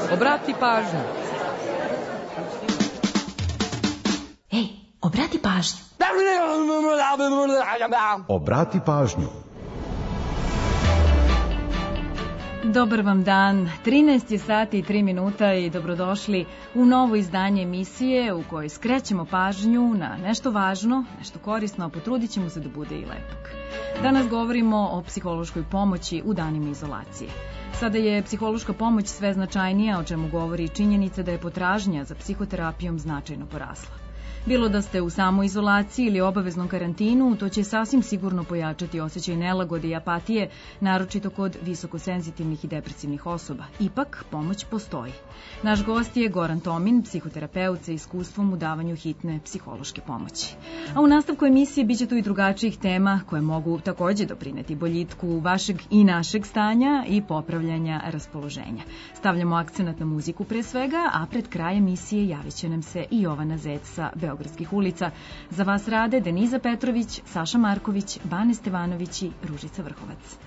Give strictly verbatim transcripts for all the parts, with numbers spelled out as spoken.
Obrati pažnju. Ej, obrati pažnju. Obrati pažnju. Dobar vam dan, trinaest je sati i tri minuta i dobrodošli u novo izdanje emisije u kojoj skrećemo pažnju na nešto važno, nešto korisno, a potrudit ćemo se da bude i lepak. Danas govorimo o psihološkoj pomoći u danima izolacije. Sada je psihološka pomoć sve značajnija, o čemu govori i činjenica da je potražnja za psihoterapijom značajno porasla. Bilo da ste u samoizolaciji ili obaveznom karantinu, to će sasvim sigurno pojačati osjećaj nelagode i apatije, naročito kod visokosenzitivnih i depresivnih osoba. Ipak, pomoć postoji. Naš gost je Goran Tomin, psihoterapeut sa iskustvom u davanju hitne psihološke pomoći. A u nastavku emisije biće tu i drugačijih tema koje mogu takođe doprineti boljitku vašeg i našeg stanja i popravljanja raspoloženja. Stavljamo akcenat na muziku pre svega, a pred kraj emisije javit će nam se i Jovana Zec sa Beogradskih ulica. Za vas rade Deniza Petrović, Saša Marković, Bane Stevanović i Ružica Vrhovac.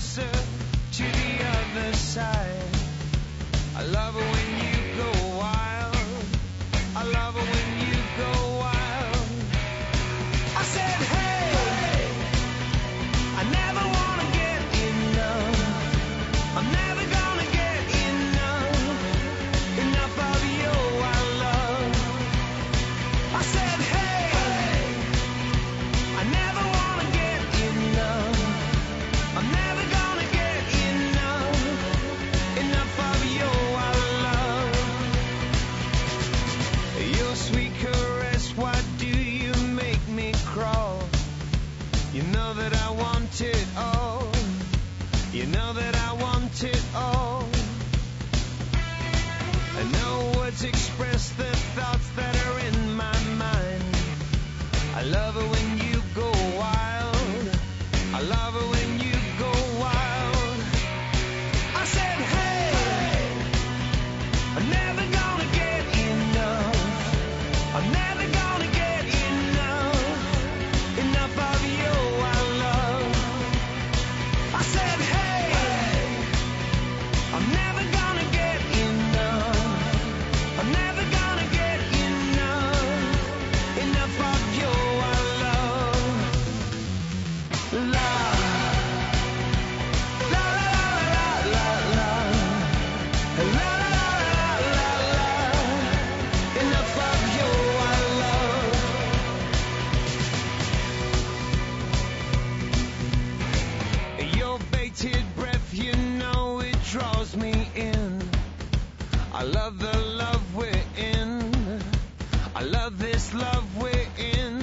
closer to the other side. I love it when you go wild. I love it when you go wild. I said, hey, hey. I never wanna get enough. I'm never gonna get enough. Enough of your wild love. I said, hey, hey. I never wanna get enough. I'm never gonna get enough. Enough of your wild love. Your sweet caress, why do you make me crawl? You know that I want it all. You know that I want it all. And no words express the thoughts that are in my mind. I love it when you go wild. I love it when you go wild. I said, hey, I'm never gonna get enough. I'm never gonna get enough. Enough of your wild love. I said, hey, I'm never gonna get enough. I'm never gonna get enough. Enough of your wild love. La, la, la, la, la, la, la, la, la, la, la. Enough of your wild love. Your bated breath, you know it draws me in. I love the love we're in. I love this love we're in.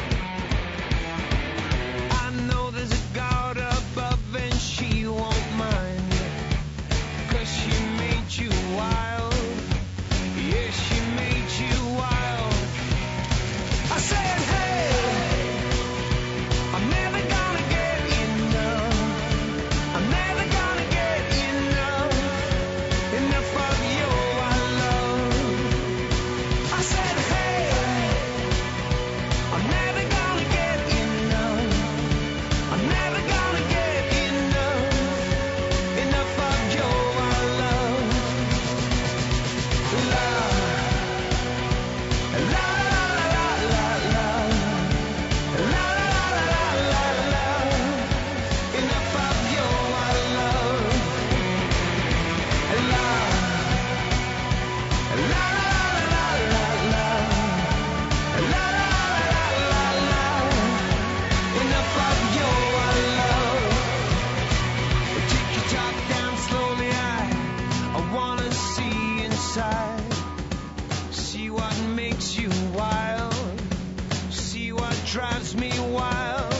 I know there's a God above and she won't mind. Cause she made you wild. Yeah, she made you wild. I said, hey, I'm never gonna get enough. I'm never gonna get enough. Enough of your wild love. I said, hey, I'm never gonna get enough. I'm never gonna get enough. Enough of your wild love. La, la, la, la, la, la, la, la, la, la. Enough of your wild love. La, la, la, la, la, la, la, la, la. Enough of your wild love. Take your top down slowly, I, I wanna see inside. See what makes you wild. See what drives me wild.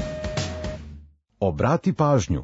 Obrati pažnju.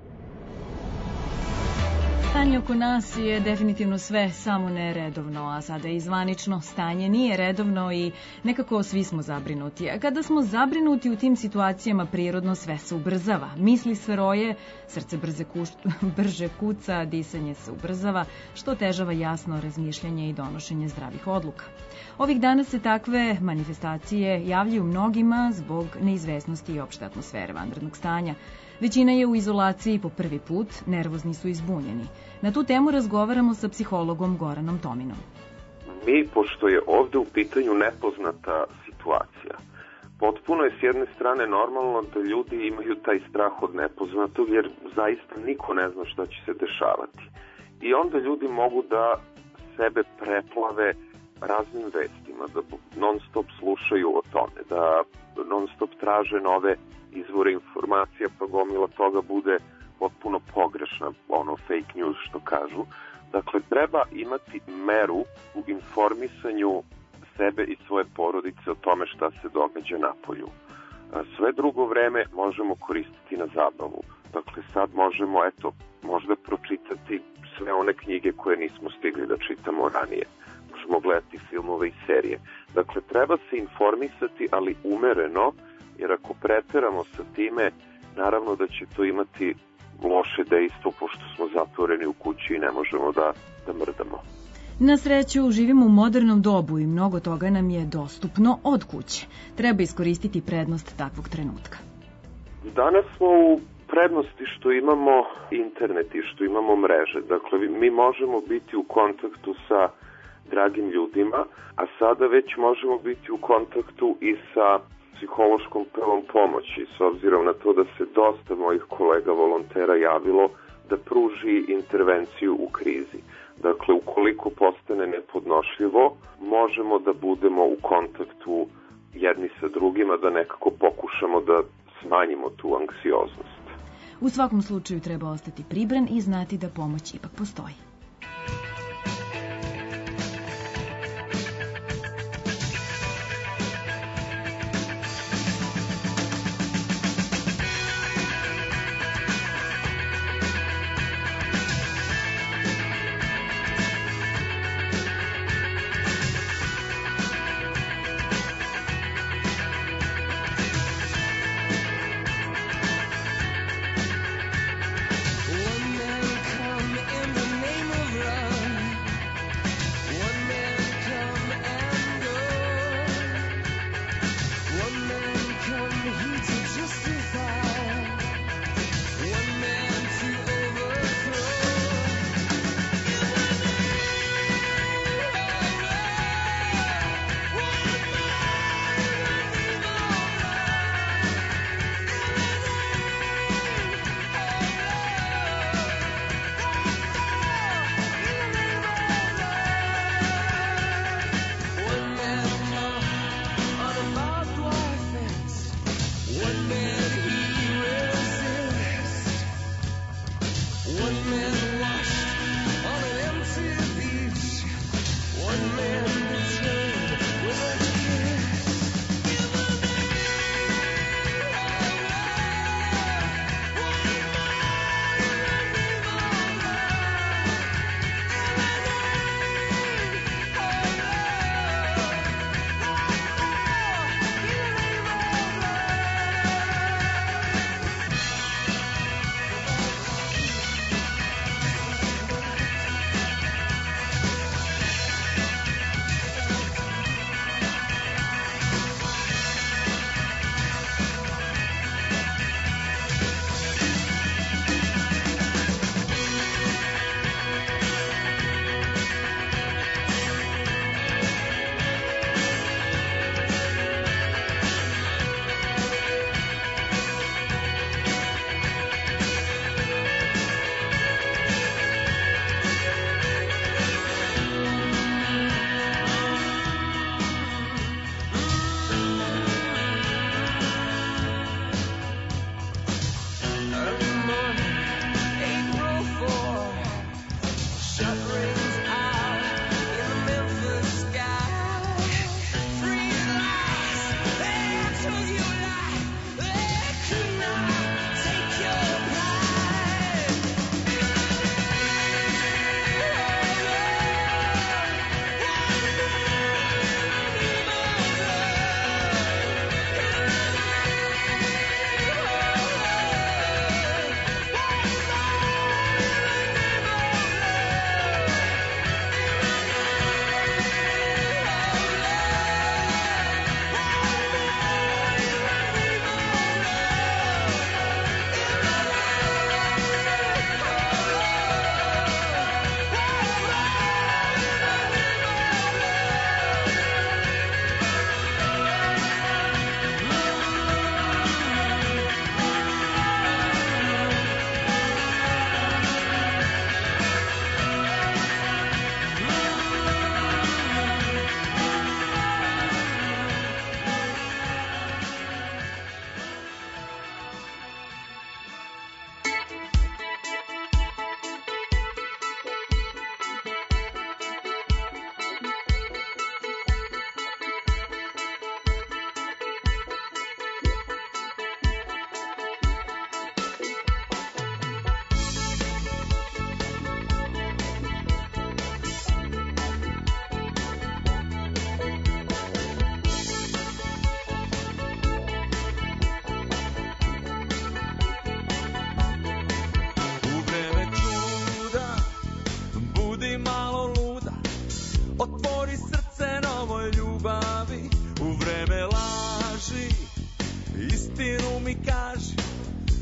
Stanje oko nas je definitivno sve samo ne redovno, a sada i zvanično stanje nije redovno i nekako svi smo zabrinuti. A kada smo zabrinuti u tim situacijama, prirodno sve se ubrzava. Misli sve roje, srce brze kuš, brže kuca, disanje se ubrzava, što težava jasno razmišljanje i donošenje zdravih odluka. Ovih dana se takve manifestacije javljaju mnogima zbog neizvesnosti i opšte atmosfere vanrednog stanja. Većina je u izolaciji po prvi put, nervozni su i zbunjeni. Na tu temu razgovaramo sa psihologom Goranom Tominom. Mi, pošto je ovde u pitanju nepoznata situacija, potpuno je s jedne strane normalno da ljudi imaju taj strah od nepoznatog, jer zaista niko ne zna šta će se dešavati. I onda ljudi mogu da sebe preplave raznim vestima, da non stop slušaju o tome, da non stop traže nove izvore informacija, pa gomila toga bude potpuno pogrešna, ono fake news što kažu. Dakle, treba imati meru u informisanju sebe i svoje porodice o tome šta se događa napolju. Sve drugo vreme možemo koristiti na zabavu. Dakle, sad možemo, eto, možda pročitati sve one knjige koje nismo stigli da čitamo ranije. Možemo gledati filmove i serije. Dakle, treba se informisati, ali umereno, jer ako preteramo sa time, naravno da će to imati loše dejstvo, pošto smo zatvoreni u kući i ne možemo da, da mrdamo. Na sreću, živimo u modernom dobu i mnogo toga nam je dostupno od kuće. Treba iskoristiti prednost takvog trenutka. Danas smo u prednosti što imamo internet i što imamo mreže. Dakle, mi možemo biti u kontaktu sa dragim ljudima, a sada već možemo biti u kontaktu i sa psihološkom prvom pomoći, s obzirom na to da se dosta mojih kolega volontera javilo da pruži intervenciju u krizi. Dakle, ukoliko postane nepodnošljivo, možemo da budemo u kontaktu jedni sa drugima, da nekako pokušamo da smanjimo tu anksioznost. U svakom slučaju treba ostati pribran i znati da pomoć ipak postoji.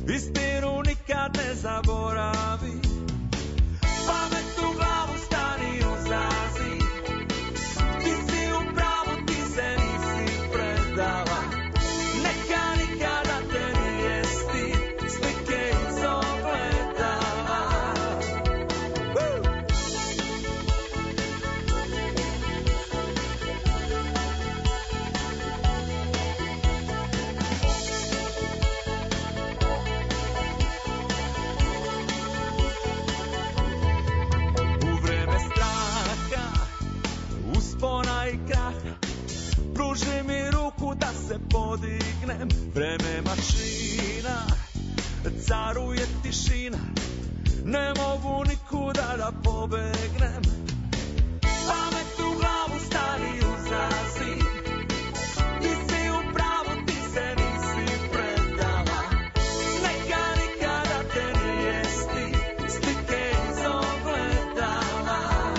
istinu nikad ne zaboravi. Pamet u glavu stani uzazi, ti si u pravu, ti se nisi predala. Neka nikada te nije stid, slike iz ogledala. U vreme straha, uspona i kraha, pruži mi ruku da se podignem. Vreme mašina, caruje tišina, ne mogu nikuda da pobegnem. Pamet u glavu stani uzazi, ti si u pravu, ti se nisi predala. Neka nikada te nije stid, slike iz ogledala.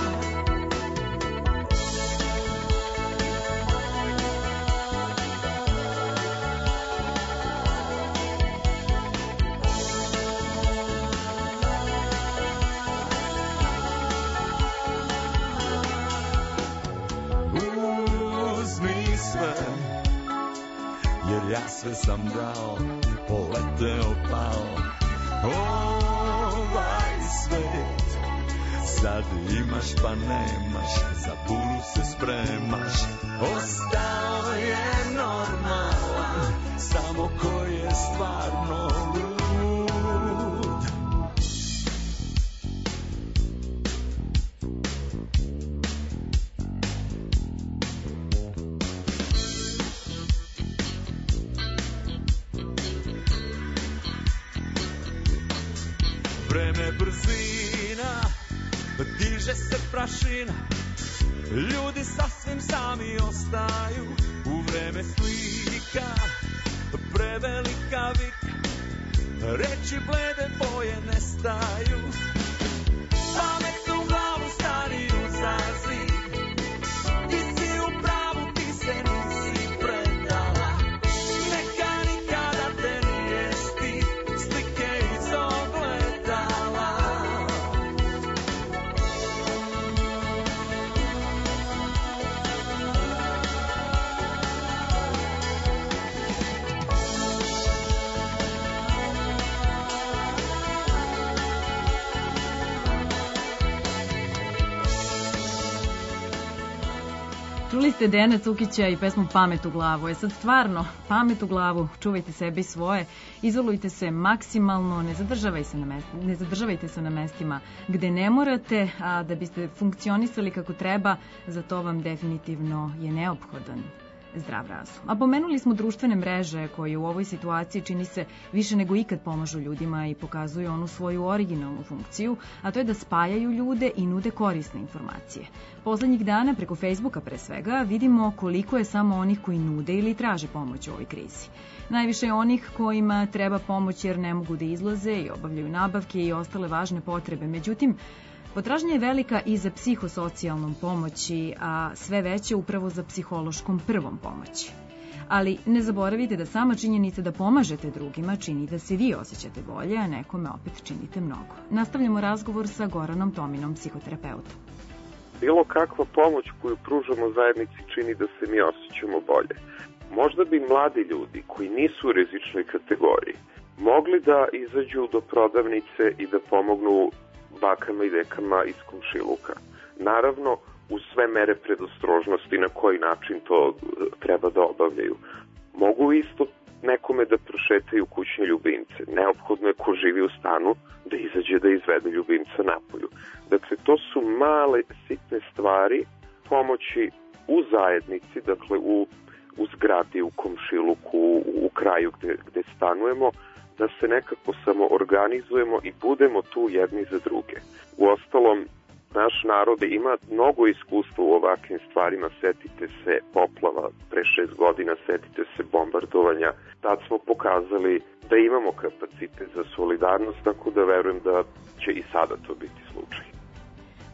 Uzmi sve, jer ja sve sam dao, poleteo pao. Ovaj svet, sad imaš pa nemaš, za buru se spremaš. Ostao je normalan, samo ko je stvarno lud. Vreme brzina, diže se prašina, ljudi sasvim sami ostaju. U vreme slika, prevelika vika, reči blede boje nestaju. Pamet u glavu stani uzazi, ti si u pravu, ti se nisi predala. Neka nikada te nije stid, slike iz ogledala. Čuli ste Dejana Cukića i pesmu Pamet u glavu. Je sad stvarno pamet u glavu, čuvajte sebe i svoje, izolujte se maksimalno, ne zadržavajte se na, mest, ne zadržavajte se na mestima gde ne morate, a da biste funkcionisali kako treba, za to vam definitivno je neophodan zdrav razum. A pomenuli smo društvene mreže koje u ovoj situaciji čini se više nego ikad pomažu ljudima i pokazuju onu svoju originalnu funkciju, a to je da spajaju ljude i nude korisne informacije. Poslednjih dana preko Facebooka pre svega vidimo koliko je samo onih koji nude ili traže pomoć u ovoj krizi. Najviše je onih kojima treba pomoć jer ne mogu da izlaze i obavljaju nabavke i ostale važne potrebe. Međutim, potražnja je velika i za psihosocijalnom pomoći, a sve veće upravo za psihološkom prvom pomoći. Ali ne zaboravite da sama činjenica da pomažete drugima čini da se vi osjećate bolje, a nekome opet činite mnogo. Nastavljamo razgovor sa Goranom Tominom, psihoterapeutom. Bilo kakva pomoć koju pružamo zajednici čini da se mi osjećamo bolje. Možda bi mladi ljudi koji nisu u rizičnoj kategoriji mogli da izađu do prodavnice i da pomognu bakama i dekama iz komšiluka. Naravno, uz sve mere predostrožnosti na koji način to treba da obavljaju. Mogu isto nekome da prošetaju kućne ljubimce. Neophodno je ko živi u stanu da izađe da izvede ljubimca napolju. Dakle, to su male, sitne stvari pomoći u zajednici, dakle u, u zgradi, u komšiluku, u, u kraju gde, gde stanujemo, da se nekako samo organizujemo i budemo tu jedni za druge. Uostalom, naš narod ima mnogo iskustva u ovakvim stvarima. Setite se poplava pre šest godina, setite se bombardovanja. Tad smo pokazali da imamo kapacitet za solidarnost, tako da verujem da će i sada to biti slučaj.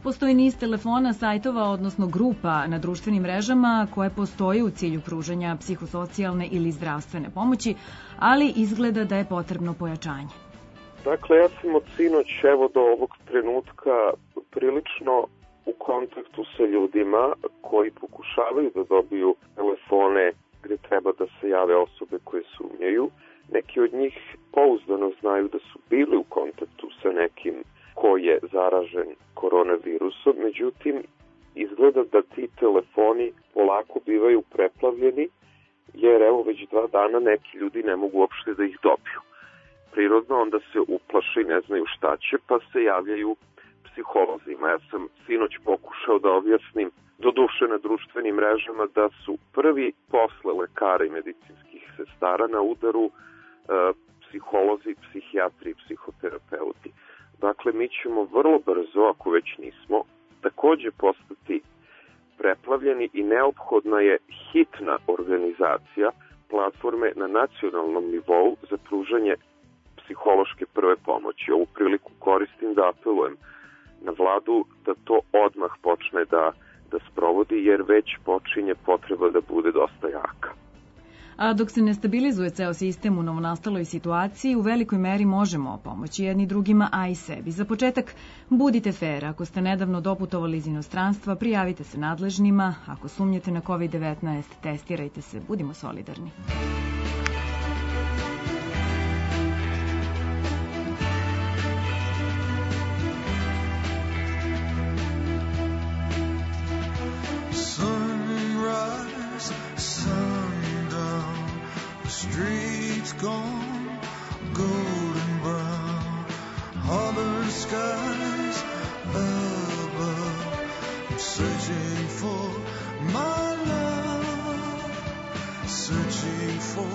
Postoji niz telefona, sajtova, odnosno grupa na društvenim mrežama koje postoje u cilju pružanja psihosocijalne ili zdravstvene pomoći, ali izgleda da je potrebno pojačanje. Dakle, ja sam od sinoć evo do ovog trenutka prilično u kontaktu sa ljudima koji pokušavaju da dobiju telefone gde treba da se jave osobe koje sumnjaju. Neki od njih pouzdano znaju da su bili u kontaktu sa nekim ko je zaražen koronavirusom, međutim, izgleda da ti telefoni polako bivaju preplavljeni, jer evo već dva dana neki ljudi ne mogu uopšte da ih dobiju. Prirodno onda se uplaši, ne znaju šta će, pa se javljaju psiholozima. Ja sam sinoć pokušao da objasnim, doduše na društvenim mrežama, da su prvi posle lekara i medicinskih sestara na udaru e, psiholozi, psihijatri i psihoterapeuti. Dakle, mi ćemo vrlo brzo, ako već nismo, takođe postati preplavljeni i neophodna je hitna organizacija platforme na nacionalnom nivou za pružanje psihološke prve pomoći. Ovu priliku koristim da apelujem na vladu da to odmah počne da, da sprovodi, jer već počinje potreba da bude dosta jaka. A dok se ne stabilizuje ceo sistem u novonastaloj situaciji, u velikoj meri možemo pomoći jedni drugima, a i sebi. Za početak, budite fer. Ako ste nedavno doputovali iz inostranstva, prijavite se nadležnima. Ako sumnjate na kovid devetnaest, testirajte se. Budimo solidarni. Streets gone golden brown, harbor skies above. I'm searching for my love, searching for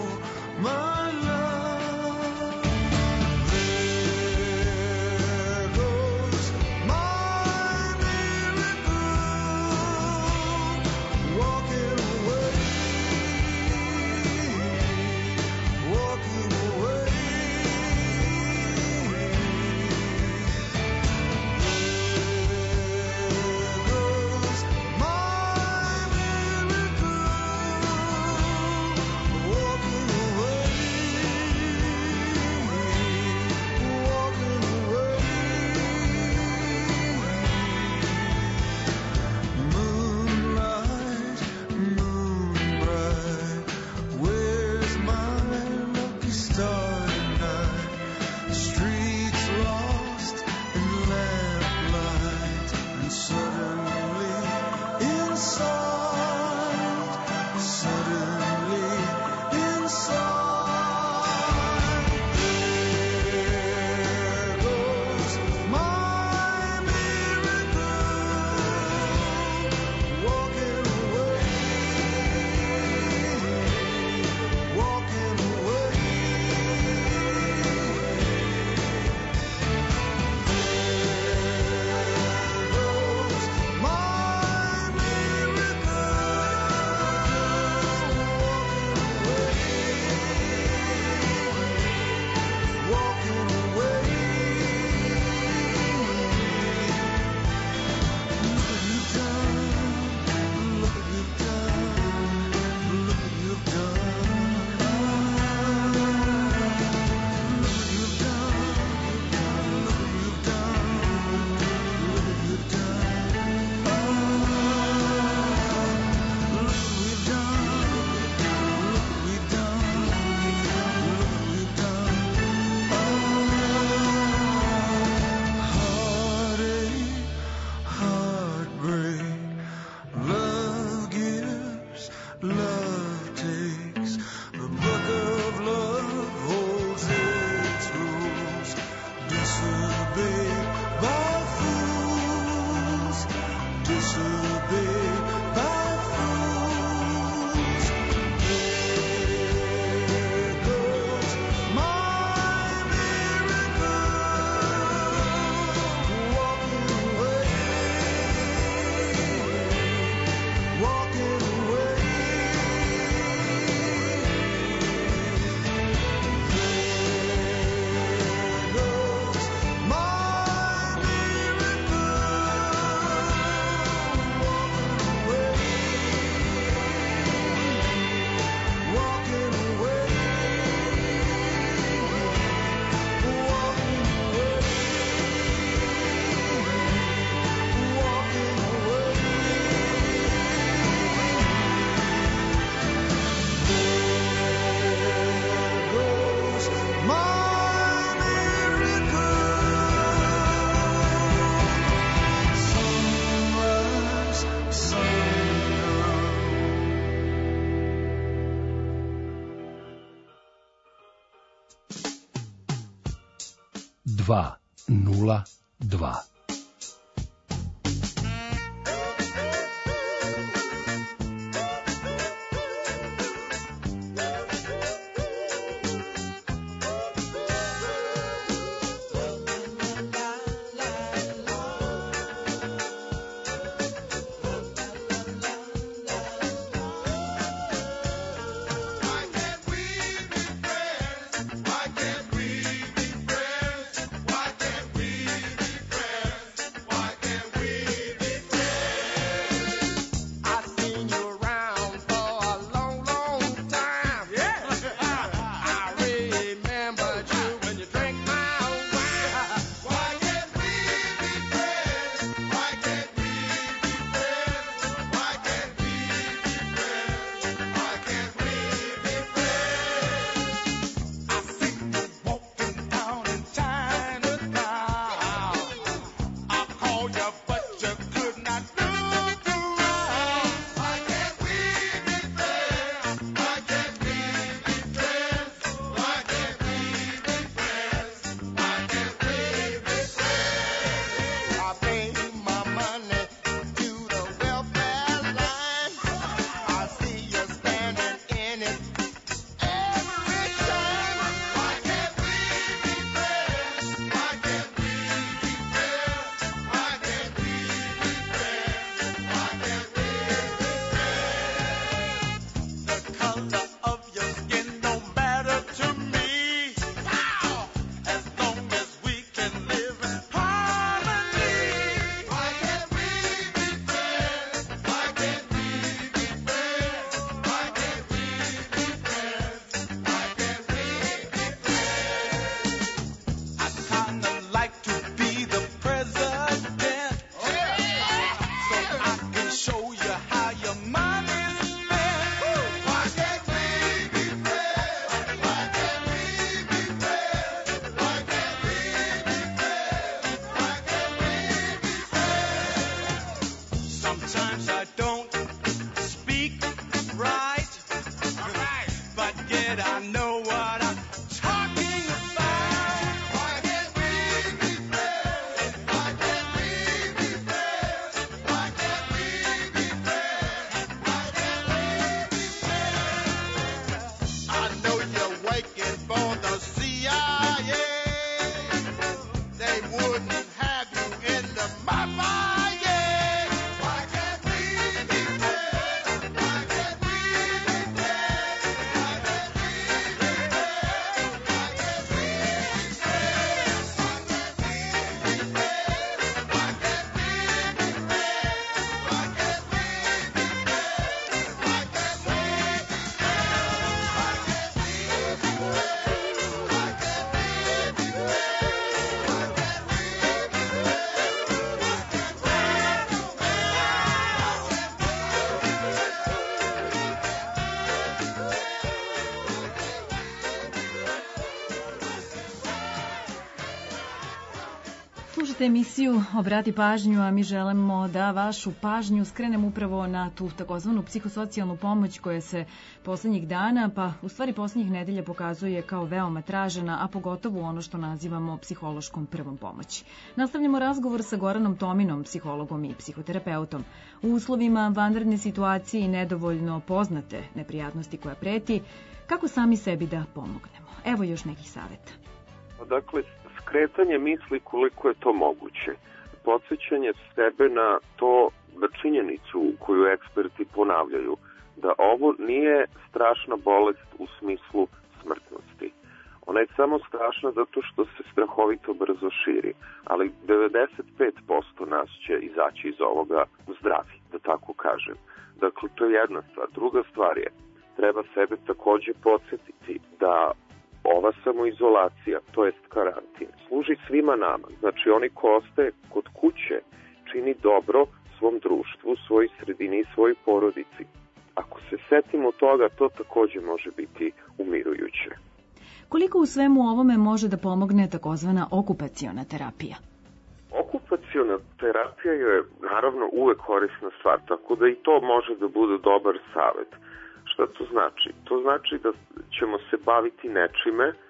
dva nula dva. Slušajte emisiju Obrati pažnju, a mi želimo da vašu pažnju skrenemo upravo na tu takozvanu psihosocijalnu pomoć koja se poslednjih dana, pa u stvari poslednjih nedelja pokazuje kao veoma tražena, a pogotovo ono što nazivamo psihološkom prvom pomoći. Nastavljamo razgovor sa Goranom Tominom, psihologom i psihoterapeutom. U uslovima vanredne situacije i nedovoljno poznate neprijatnosti koja preti, kako sami sebi da pomognemo? Evo još nekih saveta. Dakle, skretanje misli koliko je to moguće. Podsjećanje sebe na to, na činjenicu koju eksperti ponavljaju, da ovo nije strašna bolest u smislu smrtnosti. Ona je samo strašna zato što se strahovito brzo širi, ali devedeset pet posto nas će izaći iz ovoga zdravi, da tako kažem. Dakle, to je jedna stvar. Druga stvar je, treba sebe takođe podsjetiti da ova samoizolacija, to jest karantin, služi svima nama. Znači, oni ko ostaje kod kuće čini dobro svom društvu, svojoj sredini i svojoj porodici. Ako se setimo toga, to takođe može biti umirujuće. Koliko u svemu ovome može da pomogne takozvana okupaciona terapija? Okupaciona terapija je naravno uvek korisna stvar, tako da i to može da bude dobar savet. Šta to znači? To znači da ćemo se baviti nečime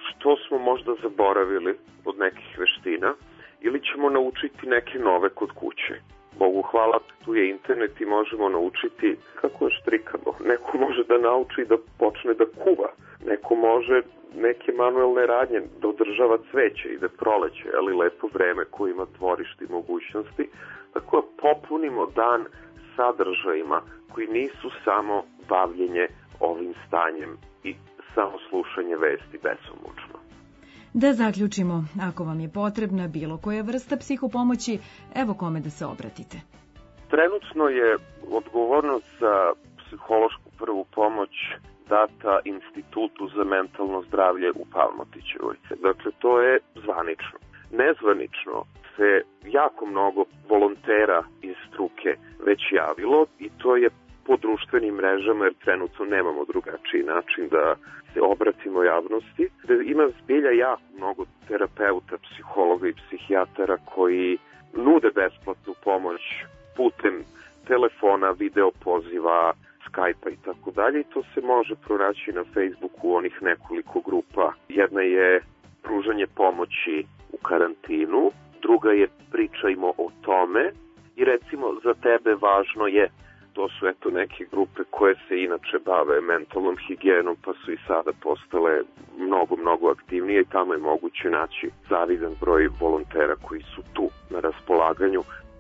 što smo možda zaboravili od nekih veština ili ćemo naučiti neke nove kod kuće. Bogu hvala, tu je internet i možemo naučiti kako štrikamo. Neko može da nauči da počne da kuva. Neko može neke manuelne radnje da održava cveće i da proleće, ali lepo vreme koje ima dvorište i mogućnosti. Tako da popunimo dan sadržajima koji nisu samo bavljenje ovim stanjem i samo slušanje vesti besomučno. Da zaključimo, ako vam je potrebna bilo koja vrsta psihopomoći, evo kome da se obratite. Trenutno je odgovornost za psihološku prvu pomoć data Institutu za mentalno zdravlje u Palmotićevoj. Dakle, to je zvanično. Nezvanično se jako mnogo volontera iz struke već javilo i to je po društvenim mrežama, jer trenutno nemamo drugačiji način da se obratimo javnosti. Ima zbilja jako mnogo terapeuta, psihologa i psihijatara koji nude besplatnu pomoć putem telefona, video poziva, Skype-a i tako dalje. I to se može pronaći na Facebooku onih nekoliko grupa. Jedna je pružanje pomoći u karantinu, druga je pričajmo o tome i recimo za tebe važno je. To su eto neke grupe koje se inače bave mentalnom higijenom, pa su i sada postale mnogo, mnogo aktivnije i tamo je moguće naći zavidan broj volontera koji su tu na raspolaganju.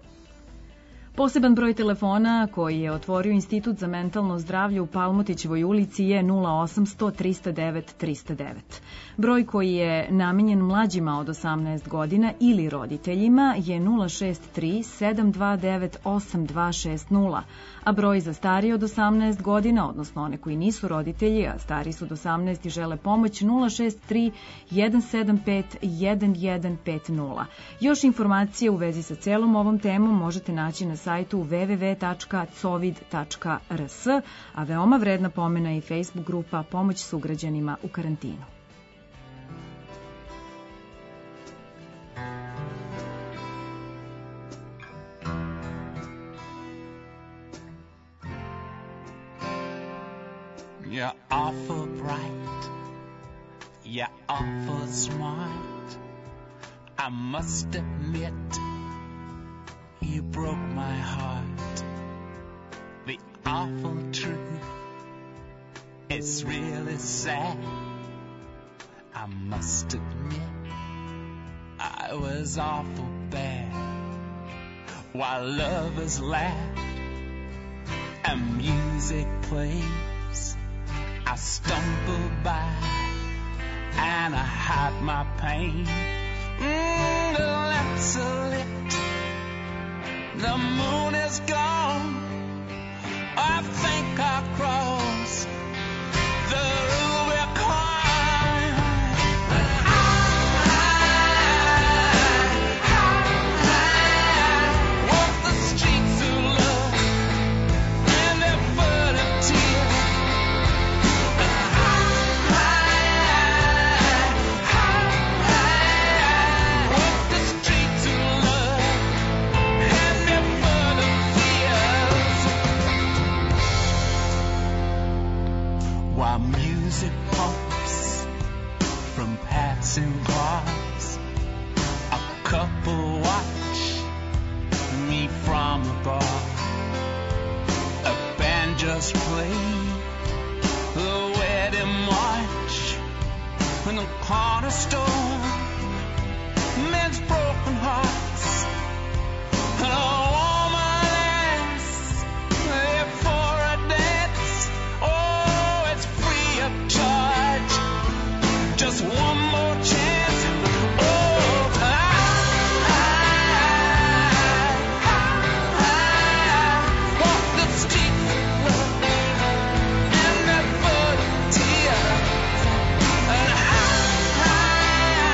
Poseban broj telefona koji je otvorio Institut za mentalno zdravlje u Palmotićevoj ulici je nula osamsto trista devet trista devet. Broj koji je namenjen mlađima od osamnaest godina ili roditeljima je nula šest tri sedam dva devet osam dva šest nula, a broj za starije od osamnaest godina, odnosno one koji nisu roditelji, a stari su od osamnaest i žele pomoć, nula šest tri jedan sedam pet jedan jedan pet nula. Još informacije u vezi sa celom ovom temom možete naći na sajtu w w w tačka covid tačka r s, a veoma vredna pomena i Facebook grupa Pomoć sugrađanima u karantinu. You're awful bright, you're awful smart. I must admit, you broke my heart. The awful truth, it's really sad. I must admit, I was awful bad. While lovers laugh and music plays, I stumble by and I hide my pain. Mm, the lamps are lit, the moon is gone. I think I'll cross the Rubicon. Music pumps from passing cars. A couple watch me from the bar. A band just played the wedding march in the corner store. Men's broken hearts and a woman asks there for a dance. Oh, it's free of charge. Just one more chance. Oh, I, I, I walk the streets of love and never tears. And I, I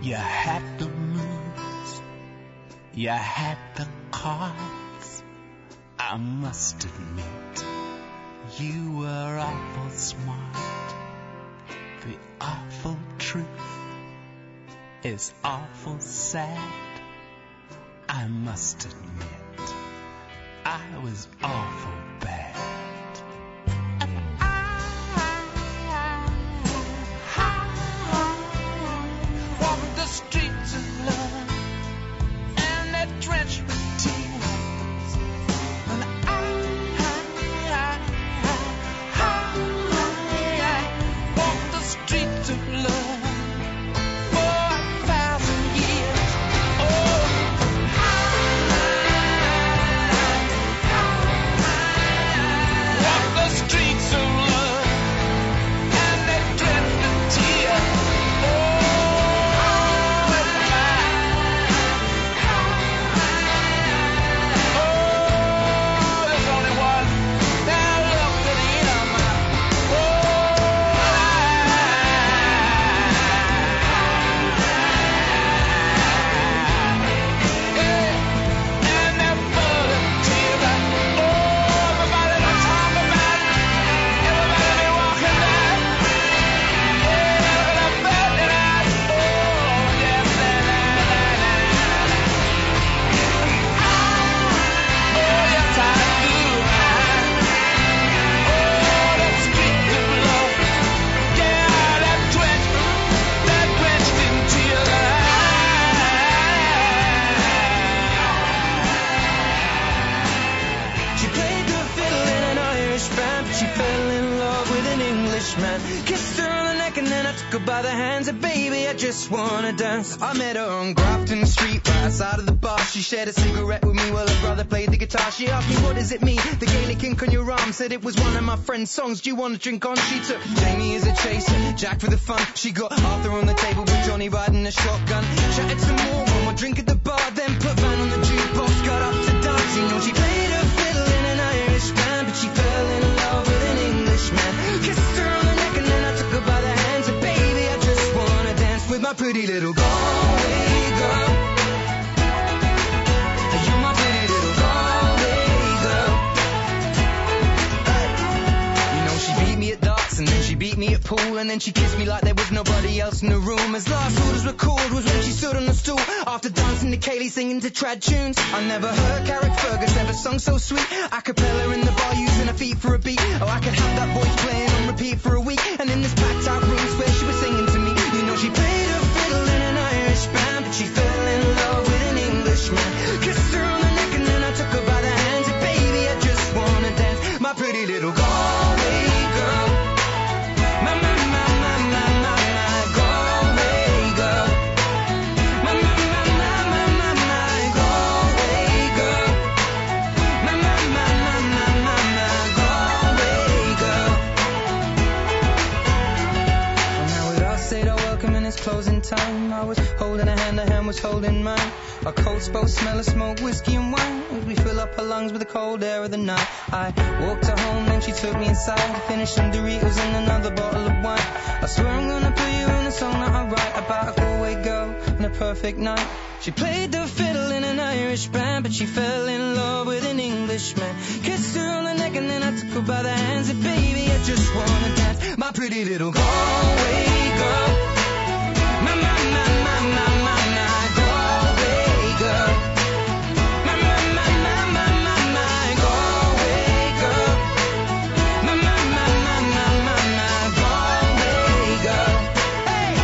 You had the moves, you had the cards. I must admit, you were awful smart. The awful truth is awful sad. I must admit, I was awful bad. Streets of love, and they're drenched with tears. And I, I, I, I, I walk the streets of love for a thousand years. Oh, I, I, I walk the streets of love, and they're drenched with tears. Oh. By the hands of baby, I just wanna dance. I met her on Grafton Street, right outside of the bar. She shared a cigarette with me while her brother played the guitar. She asked me, what does it mean? The Gaelic ink on your arm. Said it was one of my friend's songs. Do you want to drink on? She took Jamie as a chaser, Jack for the fun. She got Arthur on the table with Johnny riding a shotgun. Chatted some more, one more drink at the bar, then put Van on the jukebox. Got up to dance, you know she played her fiddle in an Irish band, but she fell in love with an Englishman. Kissed her on the neck and then I took her by the hands and with my pretty little Galway girl. You're my pretty little Galway girl. Hey. You know she beat me at darts and then she beat me at pool, and then she kissed me like there was nobody else in the room. As last orders were called was when she stood on the stool after dancing to Kaylee singing to trad tunes. I never heard Carrick Fergus ever sung so sweet. A cappella in the bar using her feet for a beat. Oh, I could have that voice playing on repeat for a week. And in this packed out room where she was singing to me, you know she played her fiddle in an Irish band, but she fell in love with an Englishman. Kissed her on the neck and then I took her by the hands and baby, I just wanna dance. My pretty little Galway girl. My, my, my, my, my, my, my Galway girl. My, my, my, my, my, my, my Galway girl. My, my, my, my, my, my, my Galway girl. And now with us said our welcome and it's closing time. I was holding her hand, her hand was holding mine. Our coats both smell of smoke, whiskey and wine, as we fill up her lungs with the cold air of the night. I walked her home, then she took me inside, finished some Doritos and another bottle of wine. I swear I'm gonna put you in a song that I write about a Galway girl and a perfect night. She played the fiddle in an Irish band, but she fell in love with an Englishman. Kissed her on the neck and then I took her by the hands and baby, I just wanna dance. My pretty little Galway girl. My, my, my, my, my, my, my Galway girl. My, my, my, my, my, my, my Galway girl. My, my, my, my, my, my, my Galway girl. Hey!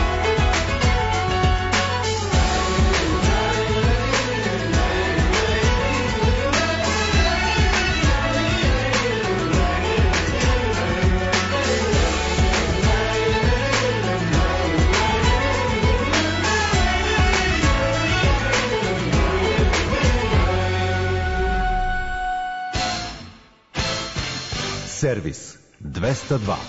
Servis dvesta dva.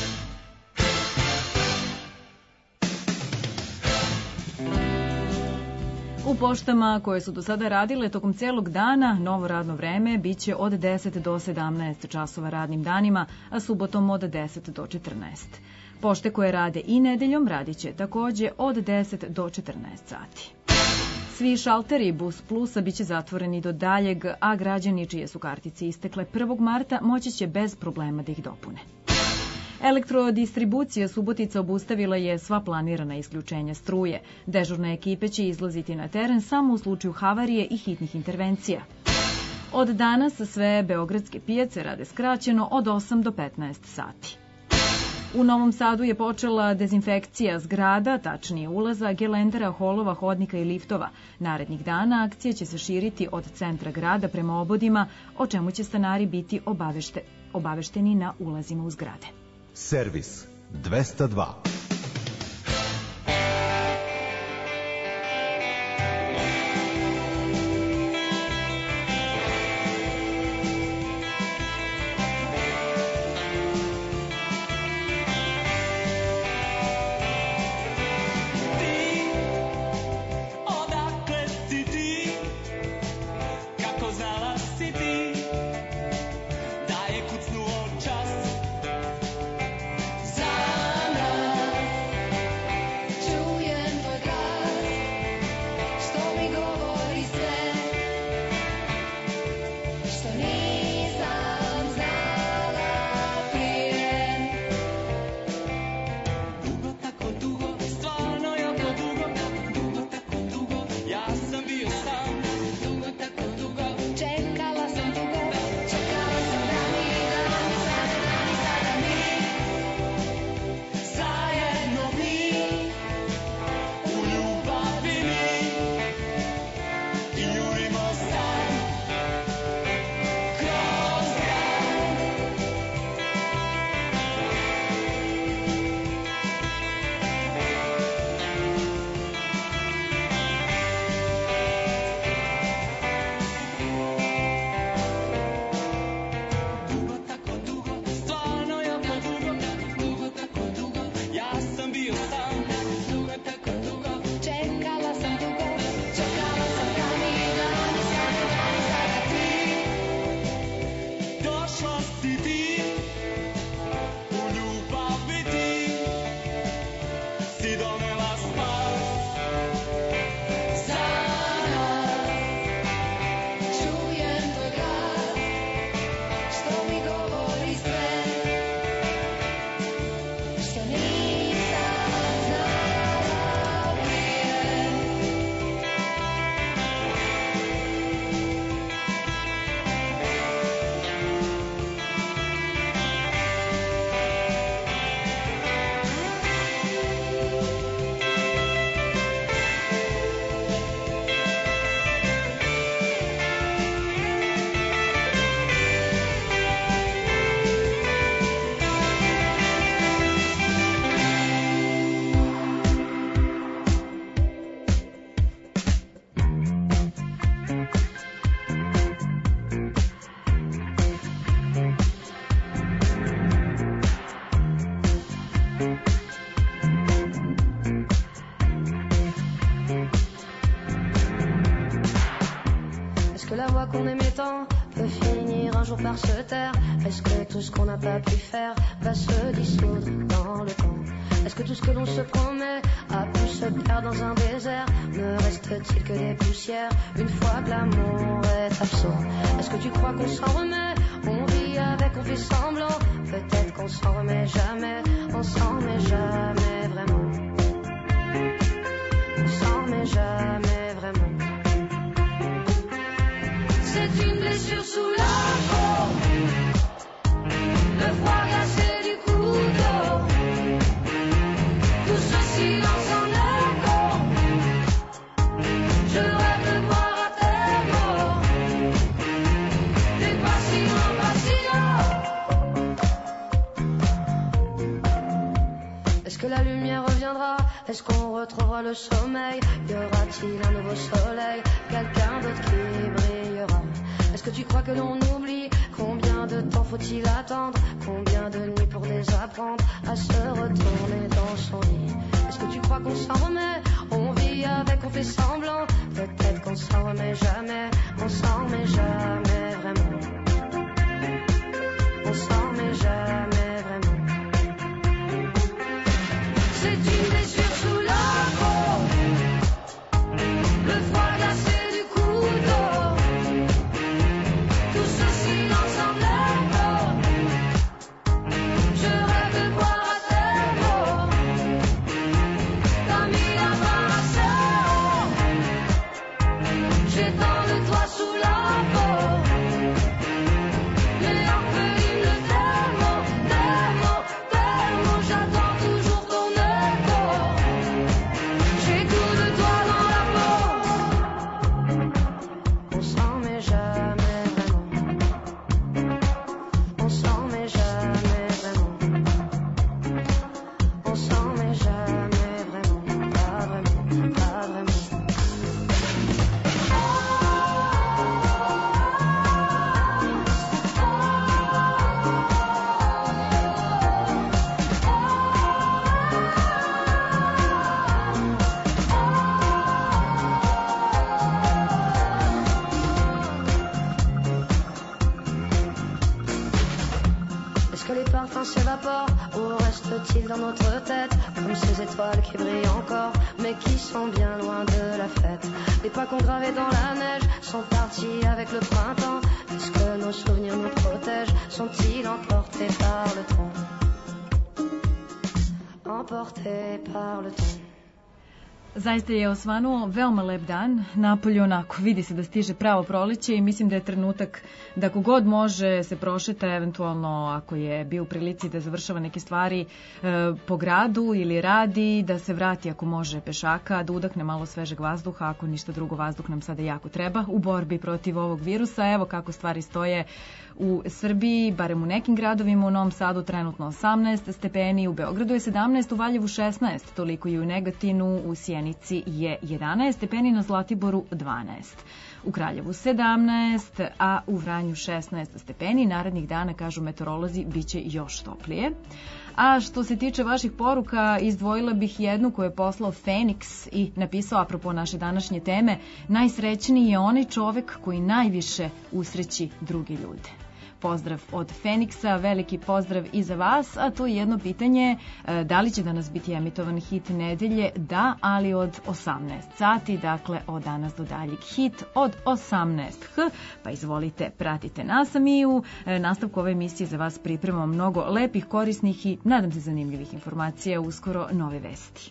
U poštama koje su do sada radile tokom celog dana, novo radno vreme biće od deset do sedamnaest časova radnim danima, a subotom od deset do četrnaest. Pošte koje rade i nedeljom radit će takođe od deset do četrnaest sati. Svi šalteri Bus Plusa biće zatvoreni do daljeg, a građani čije su kartice istekle prvog marta moći će bez problema da ih dopune. Elektrodistribucija Subotica obustavila je sva planirana isključenja struje. Dežurne ekipe će izlaziti na teren samo u slučaju havarije i hitnih intervencija. Od danas sve beogradske pijace rade skraćeno od osam do petnaest sati. U Novom Sadu je počela dezinfekcija zgrada, tačnije ulaza, gelendera, holova, hodnika i liftova. Narednih dana akcija će se širiti od centra grada prema obodima, o čemu će stanari biti obavešte, obavešteni na ulazima u zgrade. Servis dvesta dva. qu'on aimait tant peut finir un jour par se taire? Est-ce que tout ce qu'on n'a pas pu faire va se dissoudre dans le temps? Est-ce que tout ce que l'on se promet a pu se perdre dans un désert? Ne reste-t-il que des poussières une fois que l'amour est absent? Est-ce que tu crois qu'on s'en remet? On vit avec, on fait semblant. Peut-être qu'on s'en remet jamais. On s'en remet jamais vraiment. On s'en remet jamais vraiment. C'est une blessure sous la peau, le froid glacé du couteau, tout ce silence en écho. Je rêve de boire à tes mots, des patients, patients. Est-ce que la lumière reviendra? Est-ce qu'on retrouvera le sommeil? Y aura-t-il un nouveau soleil? Quelqu'un d'autre qui brillera? Est-ce que tu crois que l'on oublie? Combien de temps faut-il attendre? Combien de nuits pour désapprendre à se retourner dans son lit? Est-ce que tu crois qu'on s'en remet? On vit avec, on fait semblant. Peut-être qu'on s'en remet jamais. On s'en remet jamais vraiment. On s'en remet jamais vraiment. s'évapore, où reste-t-il dans notre tête? Comme ces étoiles qui brillent encore, mais qui sont bien loin de la fête. Les pas qu'on gravait dans la neige sont partis avec le printemps. Est-ce que nos souvenirs nous protègent? Sont-ils emportés par le temps? Emportés par le temps. Zaista je osvanuo veoma lep dan, napolju onako, vidi se da stiže pravo proleće i mislim da je trenutak da kogod može se prošeta, eventualno ako je bio u prilici da završava neke stvari e, po gradu ili radi, da se vrati ako može pešaka, da udahne malo svežeg vazduha, ako ništa drugo vazduh nam sada jako treba u borbi protiv ovog virusa. Evo kako stvari stoje u Srbiji, barem u nekim gradovima, u Novom Sadu trenutno osamnaest stepeni, u Beogradu je sedamnaest, u Valjevu šesnaest, toliko i u Negatinu, u Sjenici je jedanaest stepeni, na Zlatiboru dvanaest. U Kraljevu sedamnaest, a u Vranju šesnaest stepeni. Narednih dana, kažu meteorolozi, bit će još toplije. A što se tiče vaših poruka, izdvojila bih jednu koju je poslao Feniks i napisao apropo naše današnje teme: najsrećniji je onaj čovek koji najviše usreći druge ljude. Pozdrav od Feniksa, veliki pozdrav i za vas, a to je jedno pitanje, da li će danas biti emitovan hit nedelje? Da, ali od osamnaest sati, dakle od danas do daljeg hit od osamnaest h, pa izvolite, pratite nas, a mi u nastavku ove emisije za vas pripremamo mnogo lepih, korisnih i nadam se zanimljivih informacija, uskoro nove vesti.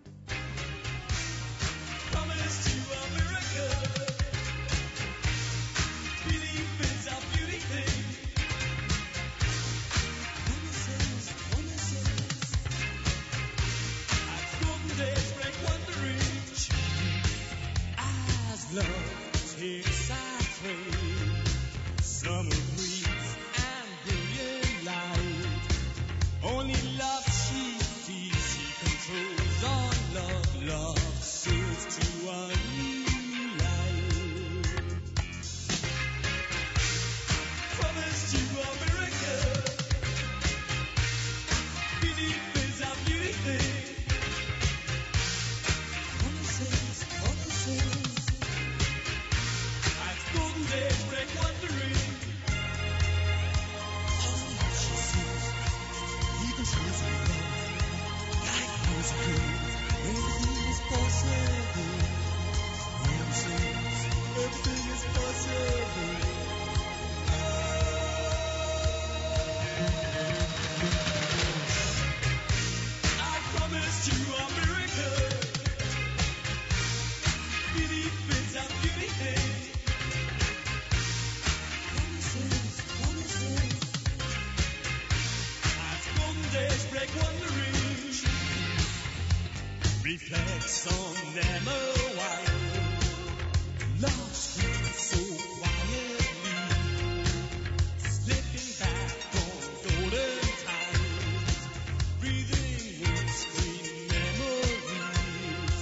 Reflects on them a while, lost so quietly, slipping back on golden times, breathing in sweet memories.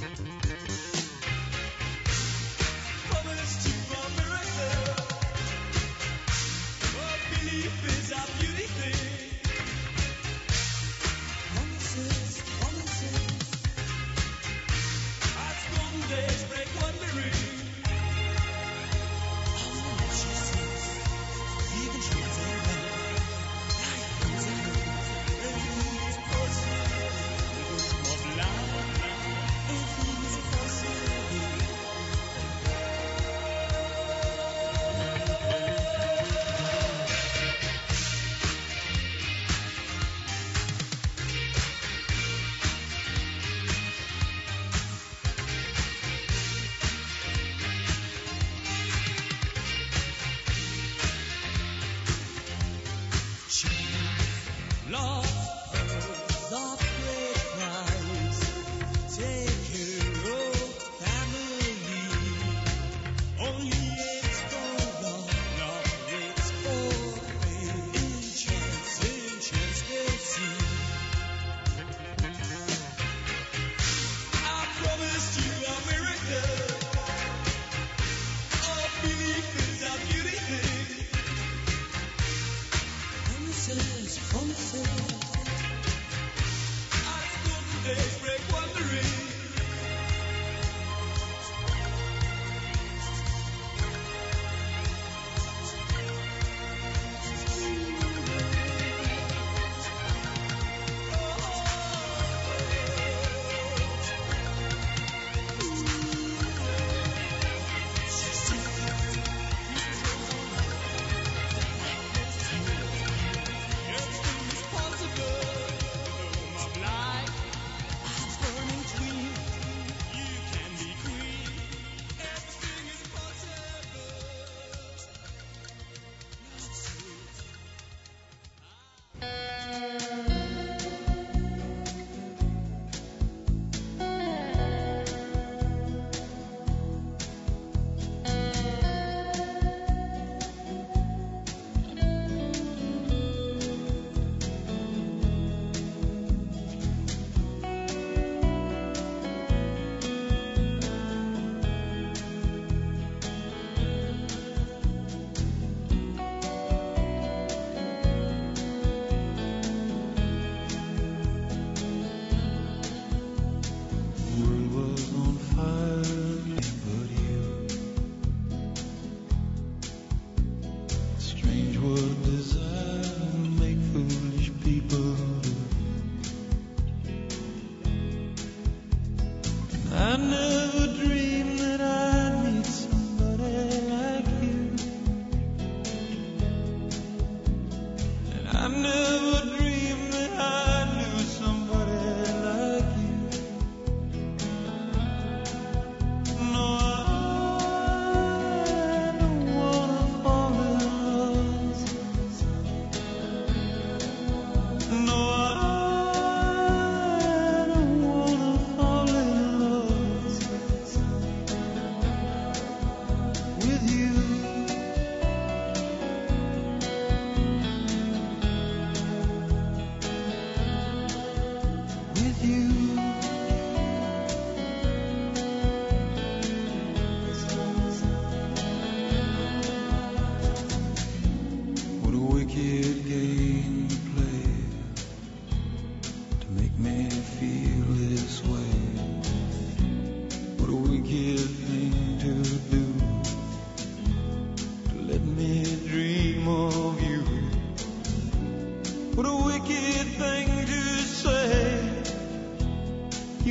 Promise to a miracle, a belief is a beauty thing. Promises, promises. Days break wondering.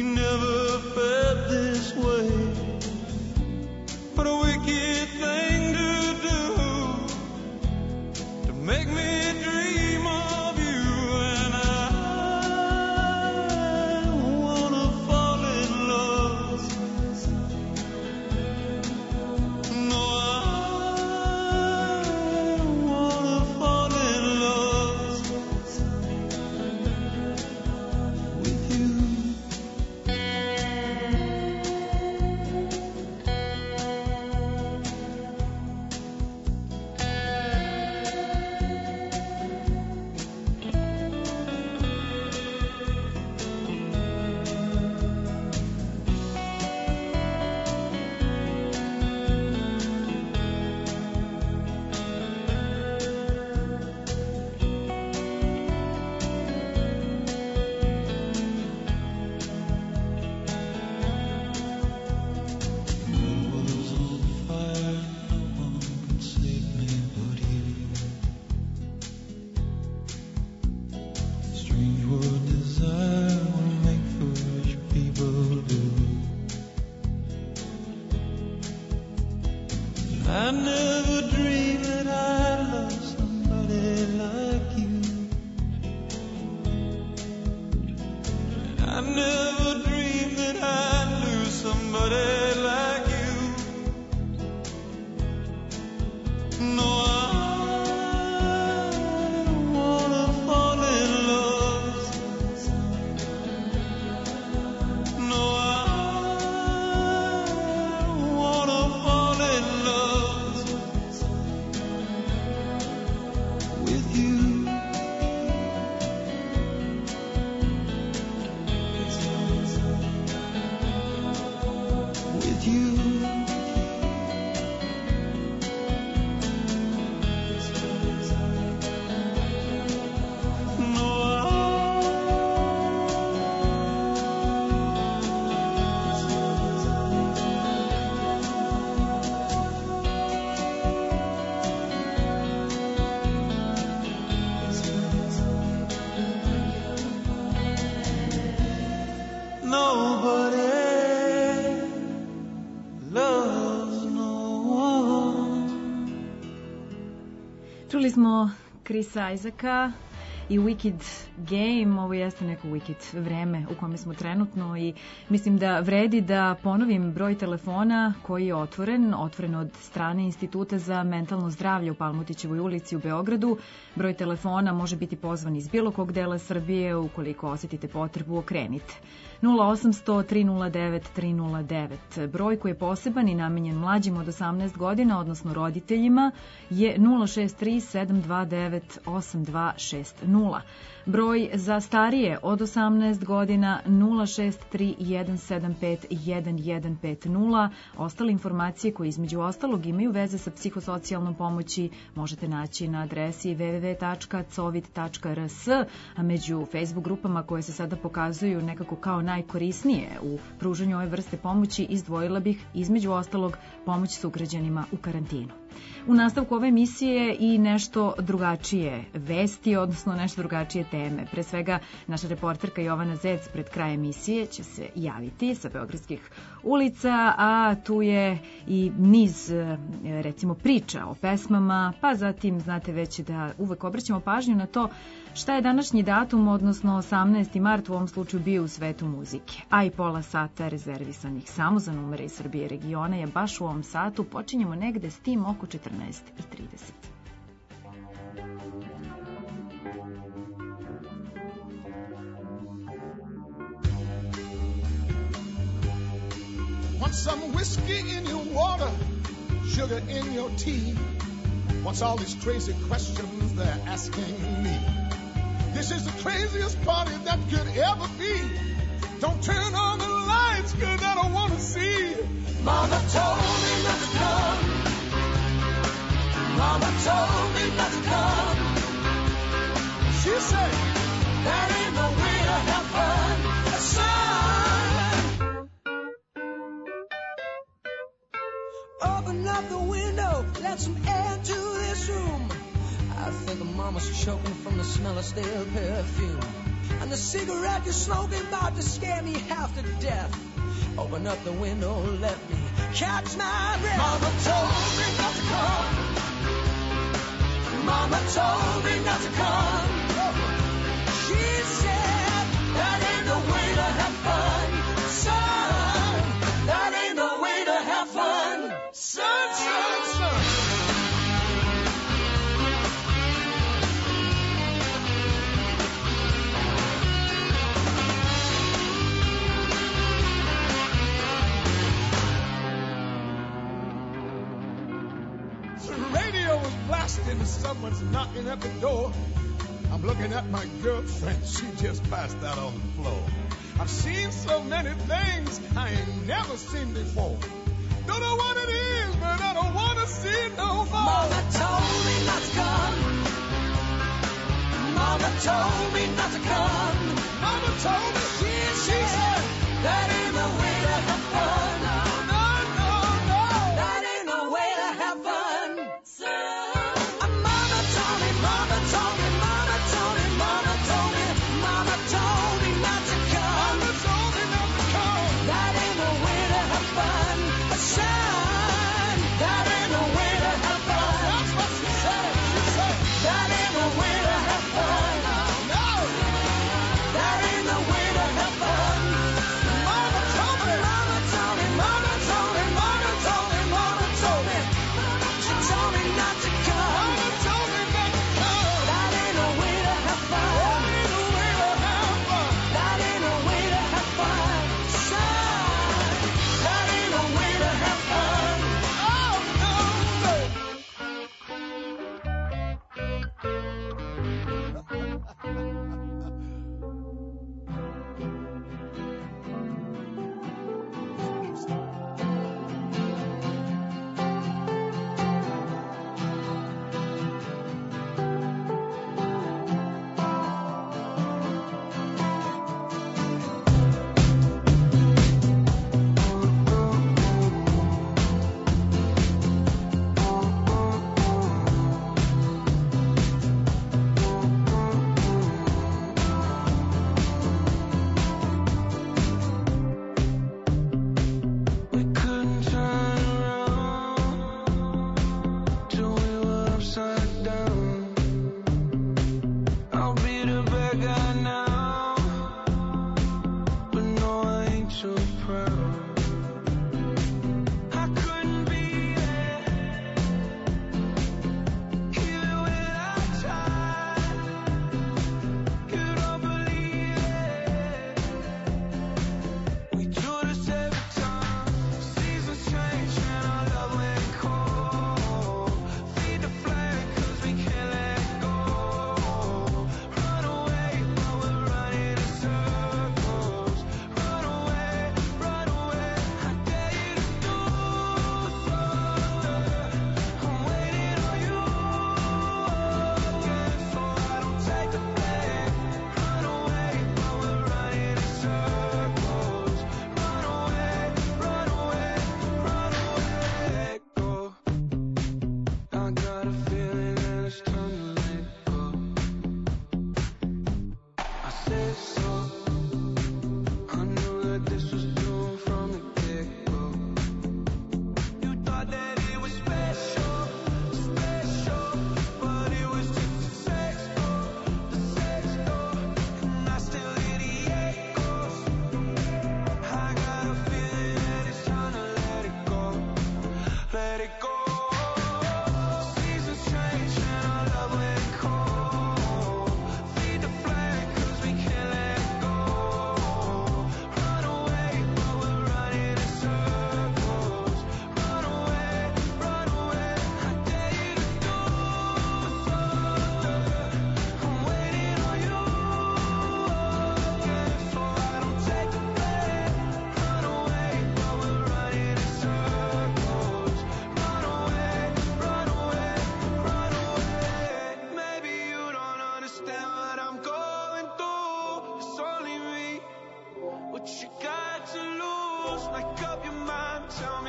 never felt this way. What a wicked thing to do, to make me dream of you. And I wanna fall in love. No, I wanna fall in love with you. World's on fire, no one can save me but you. Strange what desire will make foolish people do. I never dreamed that I'd love somebody like you. I never dreamed that I'd lose somebody like you. No, I wanna fall in love. No, I wanna fall in love with you. With you. No, nobody loves no one. Čuli smo Chrisa Isaaca i Wicked Game. Ovo jeste neko wicked vreme u kome smo trenutno i mislim da vredi da ponovim broj telefona koji je otvoren, otvoren od strane Instituta za mentalno zdravlje u Palmotićevoj ulici u Beogradu. Broj telefona može biti pozvan iz bilo kog dela Srbije. Ukoliko osetite potrebu, okrenite. nula osam sto tri nula devet tri nula devet. Broj koji je poseban i namenjen mlađim od osamnaest godina, odnosno roditeljima, je nula šest tri sedam dva devet osam dva šest nula. Broj za starije od osamnaest godina nula šest tri jedan sedam pet jedan jedan pet nula. Ostale informacije koje između ostalog imaju veze sa psihosocijalnom pomoći možete naći na adresi w w w tačka covit tačka r s, a među Facebook grupama koje se sada pokazuju nekako kao najkorisnije u pružanju ove vrste pomoći izdvojila bih između ostalog pomoć sugrađanima u karantinu. U nastavku ove emisije i nešto drugačije vesti, odnosno nešto drugačije teme. Pre svega, naša reporterka Jovana Zec pred kraj emisije će se javiti sa beogradskih ulica, a tu je i niz, recimo, priča o pesmama, pa zatim znate već da uvek obraćamo pažnju na to šta je današnji datum, odnosno osamnaesti mart u ovom slučaju bio u svetu muzike. A i pola sata rezervisanih samo za numere iz Srbije i regiona je baš u ovom satu. Počinjemo negde s tim oko četrnaest i trideset. Want some whiskey in your water, sugar in your tea? What's all these crazy questions they're asking me? This is the craziest party that could ever be. Don't turn on the lights, 'cause I don't want to see. Mama told me not to come. Mama told me not to come. She said, that ain't no way to have fun. Son, open up the window, let some air to this room. I think mama's choking from the smell of stale perfume. And the cigarette you're smoking about to scare me half to death. Open up the window, let me catch my breath. Mama told me not to come. Mama told me not to come. She said that ain't the way to have fun, son. That ain't the way to have fun, son, son, son. Blasting, someone's knocking at the door. I'm looking at my girlfriend, she just passed out on the floor. I've seen so many things I ain't never seen before. Don't know what it is, but I don't want to see it no more. Mama told me not to come. Mama told me not to come. Mama told me she, she said that ain't the way to have fun. No, no, no, no. That ain't the way to have fun, son. Mama told me, mama told me, mama told me, mama told me, mama told me not to come. Mama told me not to come. That ain't the way to have fun, son. That ain't the way to have fun. That's what she said. She said that ain't the way to have fun. No. That ain't the way to have fun. Mama told me. Mama told me, mama told me, mama told me, mama told me. She told me not to come. Mama told me not to come. That ain't the way to have fun. That ain't the way to have fun. That ain't the way to have fun, son. That ain't the way to have fun. Oh, no, no.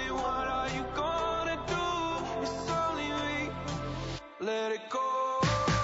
Let it go.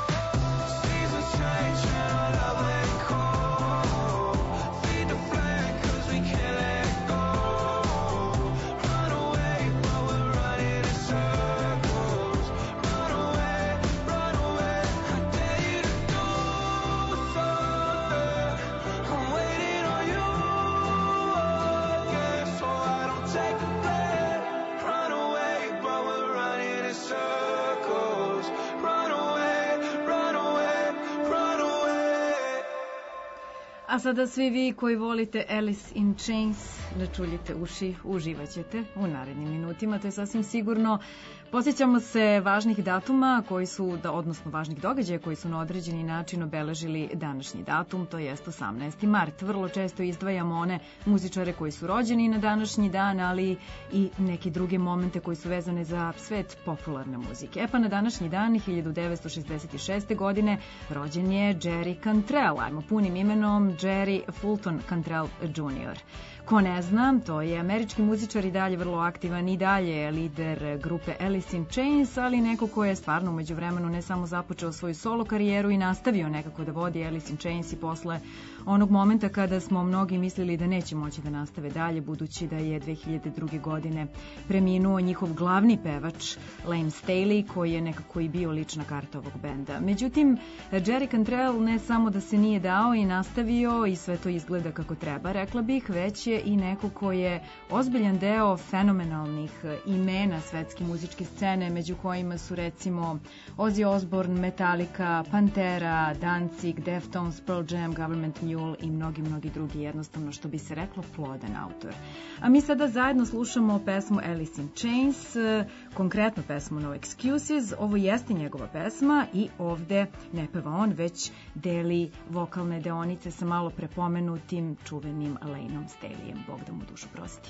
A sada svi vi koji volite Alice in Chains, načuljite uši, uživaćete u narednim minutima, to je sasvim sigurno. Posjećamo se važnih datuma koji su, da, odnosno važnih događaja koji su na određeni način obeležili današnji datum, to jest osamnaesti mart. Vrlo često izdvajamo one muzičare koji su rođeni na današnji dan, ali i neke druge momente koji su vezane za svet popularne muzike. E pa na današnji dan, hiljadu devetsto šezdeset šeste. godine, rođen je Jerry Cantrell, ajmo punim imenom Jerry Fulton Cantrell junior Ko ne zna, to je američki muzičar i dalje vrlo aktivan i dalje je lider grupe Alice in Chains, ali neko ko je stvarno umeđu vremenu ne samo započeo svoju solo karijeru i nastavio nekako da vodi Alice in Chains i posle onog momenta kada smo mnogi mislili da neće moći da nastave dalje, budući da je dve hiljade druge. godine preminuo njihov glavni pevač Lane Staley, koji je nekako i bio lična karta ovog benda. Međutim, Jerry Cantrell ne samo da se nije dao i nastavio i sve to izgleda kako treba, rekla bih, već je i neko ko je ozbiljan deo fenomenalnih imena svetske muzičke scene, među kojima su recimo Ozzy Osbourne, Metallica, Pantera, Danzig, Deftones, Pearl Jam, Government Mule i mnogi, mnogi drugi, jednostavno što bi se reklo plodan autor. A mi sada zajedno slušamo pesmu Alice in Chains, konkretno pesmu No Excuses. Ovo jeste njegova pesma i ovde ne peva on, već deli vokalne deonice sa malo prepomenutim čuvenim Laneom Staleyem. Bog da mu dušu prosti.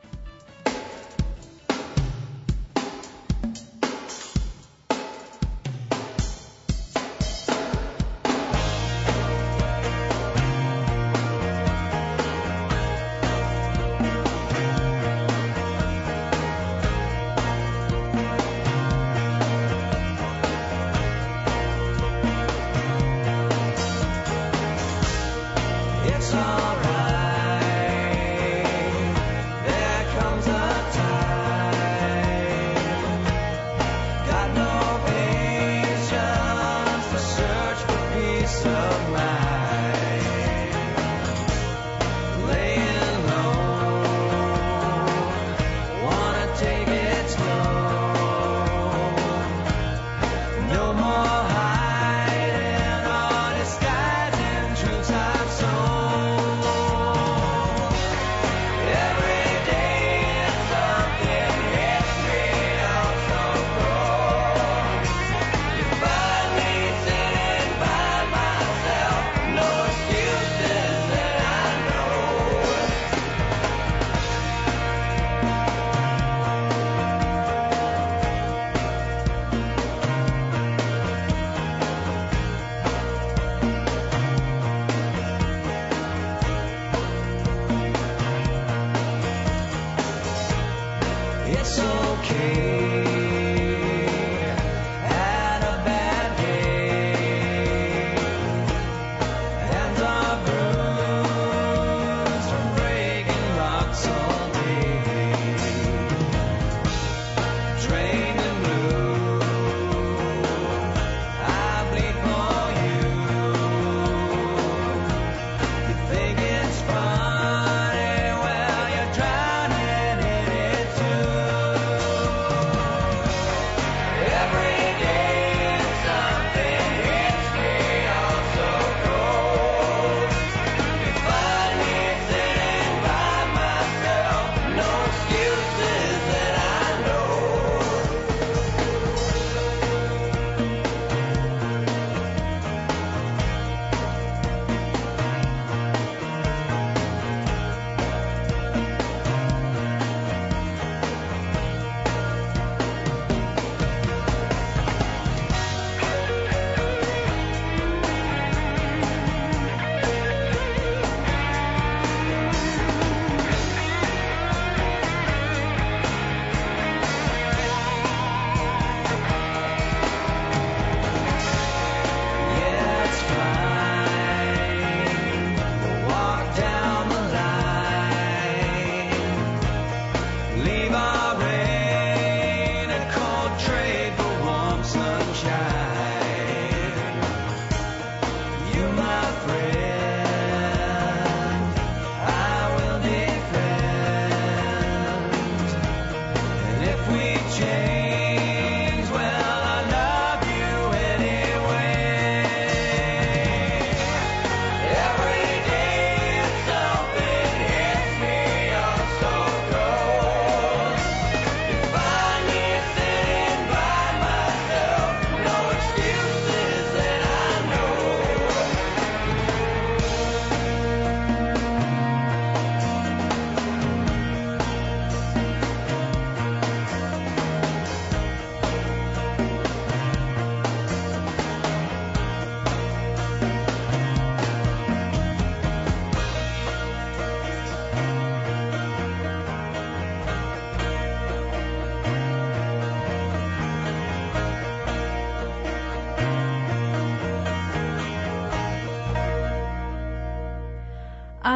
It's all right.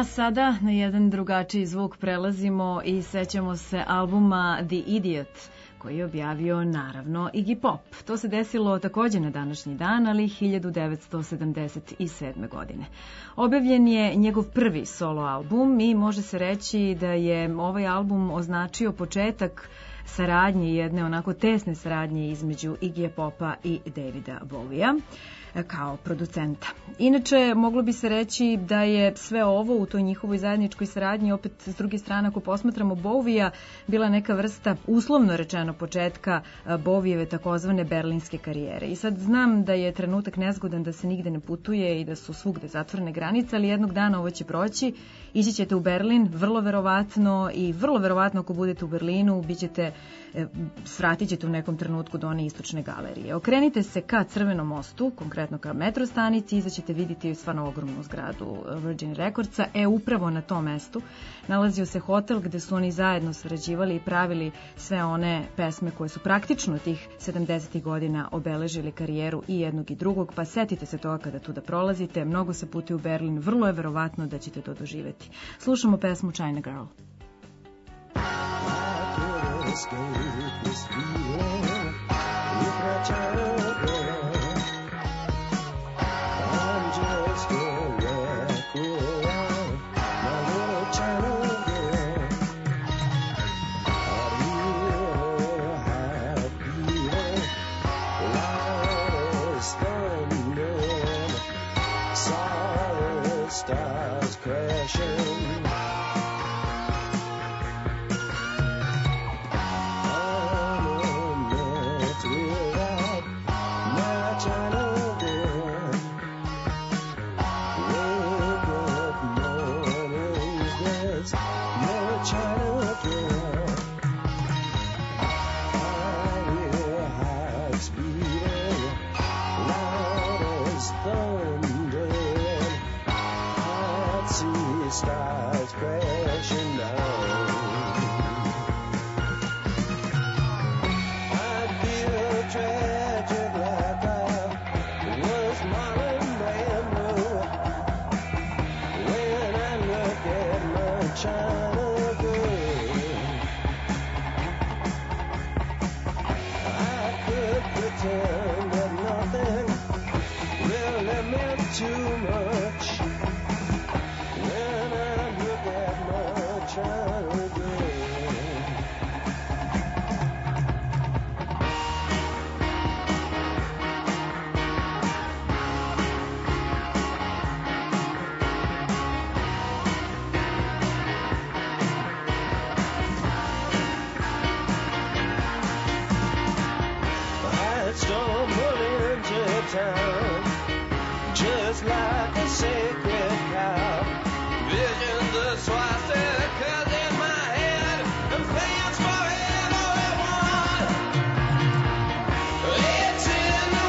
A sada na jedan drugačiji zvuk prelazimo i sećamo se albuma The Idiot, koji je objavio naravno Iggy Pop. To se desilo takođe na današnji dan, ali hiljadu devetsto sedamdeset sedme. godine. Objavljen je njegov prvi solo album i može se reći da je ovaj album označio početak saradnje, jedne onako tesne saradnje između Iggyja Popa i Davida Bowija kao producenta. Inače, moglo bi se reći da je sve ovo u toj njihovoj zajedničkoj saradnji, opet s druge strane, ako posmatramo Bowija, bila neka vrsta, uslovno rečeno, početka Bowijeve takozvane berlinske karijere. I sad znam da je trenutak nezgodan, da se nigde ne putuje i da su svugde zatvorene granice, ali jednog dana ovo će proći. Ići ćete u Berlin, vrlo verovatno, i vrlo verovatno ako budete u Berlinu, bit ćete, svratit ćete u nekom trenutku do one istočne galerije. Okrenite se ka Crvenom mostu, konkretno ka metro stanici, iza ćete vidjeti stvarno ogromnu zgradu Virgin Recordsa. E, upravo na tom mestu nalazio se hotel gde su oni zajedno sarađivali i pravili sve one pesme koje su praktično tih sedamdesetih godina obeležili karijeru i jednog i drugog, pa setite se toga kada tu da prolazite, mnogo se putuje u Berlin, vrlo je verovatno da ćete to doživeti. Slušamo pesmu China Girl. Escape this feeling with my China girl. I'm just a wreck without my little China girl. I really have feeling loud as thunder, solid stars crashing. Stars crashing down. I feel tragic like I was Marlon Brando when I look at my China girl. I could pretend that nothing really meant too much. Town, just like a sacred cow. Visions of swastikas in my head and plans for everyone. It's in the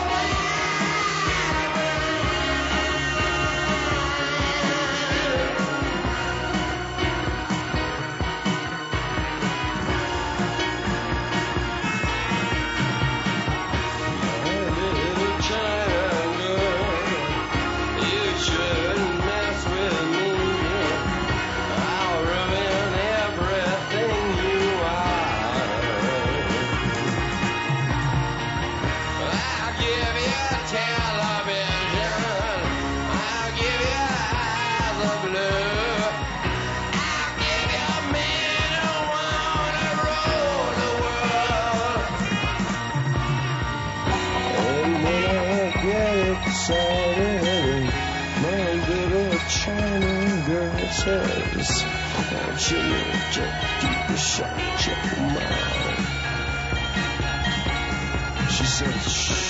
says, oh, Jimmy, just keep the shot, check your mouth. She says, shh.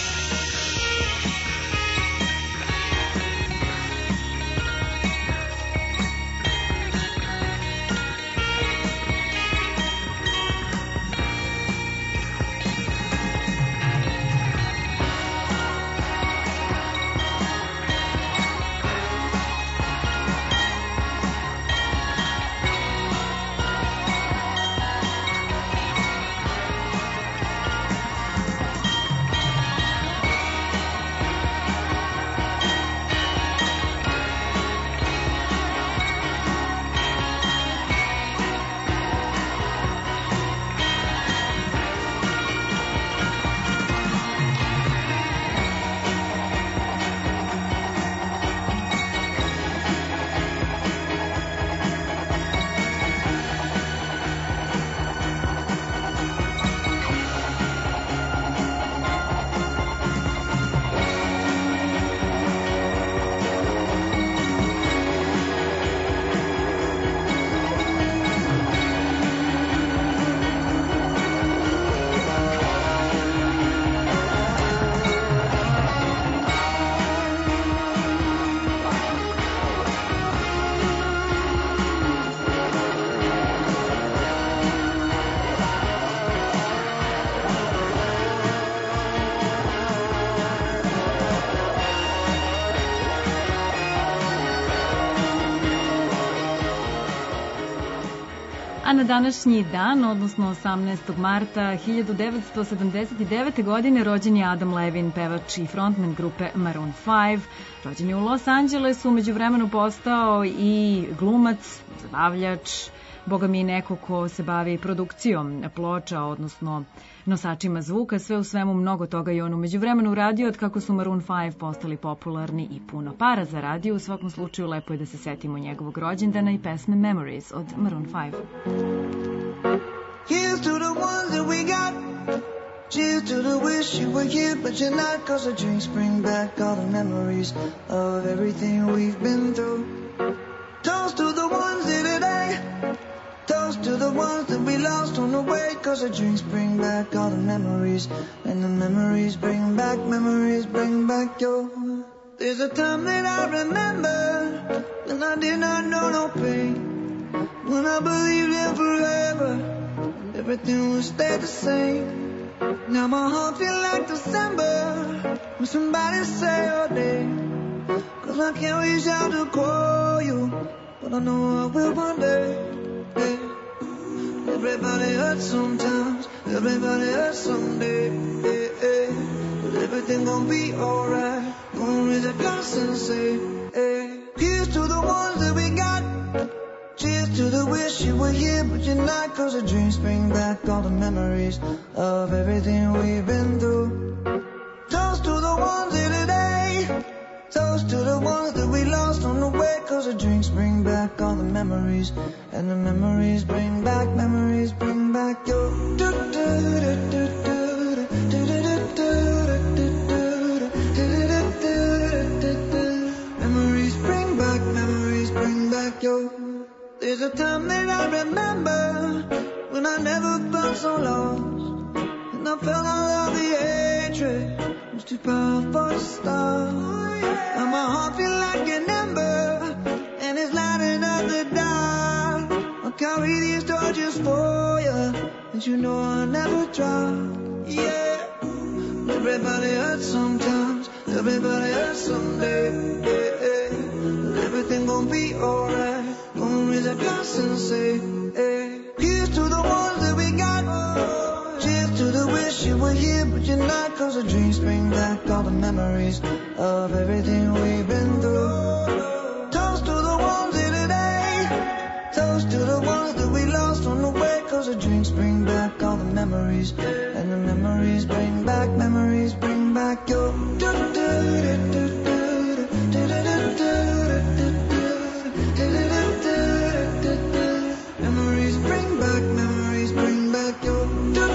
na današnji dan, odnosno osamnaestog marta hiljadu devetsto sedamdeset devete. godine, rođen je Adam Levine, pevač i frontman grupe Maroon five. Rođen je u Los Angelesu, među vremenu postao i glumac, zabavljač, boga mi neko ko se bavi produkcijom ploča, odnosno nosačima zvuka. Sve u svemu mnogo toga je on umeđu vremenu uradio od kako su Maroon five postali popularni i puno para zaradio. U svakom slučaju lepo je da se setimo njegovog rođendana i pesme Memories od Maroon five. Here's to the ones that we got. Cheers to the wish you were here but you're not, cause the drinks bring back all the memories of everything we've been through. Toast to the ones here today. Toast to the ones that we lost on the way, cause the drinks bring back all the memories, and the memories bring back, memories bring back your... There's a time that I remember when I did not know no pain, when I believed in forever and everything would stay the same. Now my heart feels like December when somebody say your name, cause I can't reach out to call you, but I know I will one day. Hey. Everybody hurts sometimes, everybody hurts someday. Hey, hey. But everything gon' be alright. Gonna raise a glass and say, hey. Here's to the ones that we got. Cheers to the wish you were here but you're not, cause the dreams bring back all the memories of everything we've been through. Toast to the ones here today. Toast to the ones that we lost on the way, cause the drinks bring back all the memories, and the memories bring back, memories bring back your... Memories bring back, memories bring back your... There's a time that I remember when I never felt so lost, and I felt all of the hatred was too powerful to stop. Now my heart feels like an ember, and it's lighting up the dark. I'll carry these torches for you, and you know I'll never drop. Yeah, everybody hurts sometimes, everybody hurts someday. Yeah, yeah. But everything gon' be alright. Gonna raise a glass and say, hey. Here's to the ones that we got. Cheers to the wish you were here but you're not, cause the dreams bring back all the memories of everything we've been through. Toast to the ones here today. Toast to the ones that we lost on the way, cause the drinks bring back all the memories, and the memories bring back, memories bring back your... Memories bring back, memories bring back your...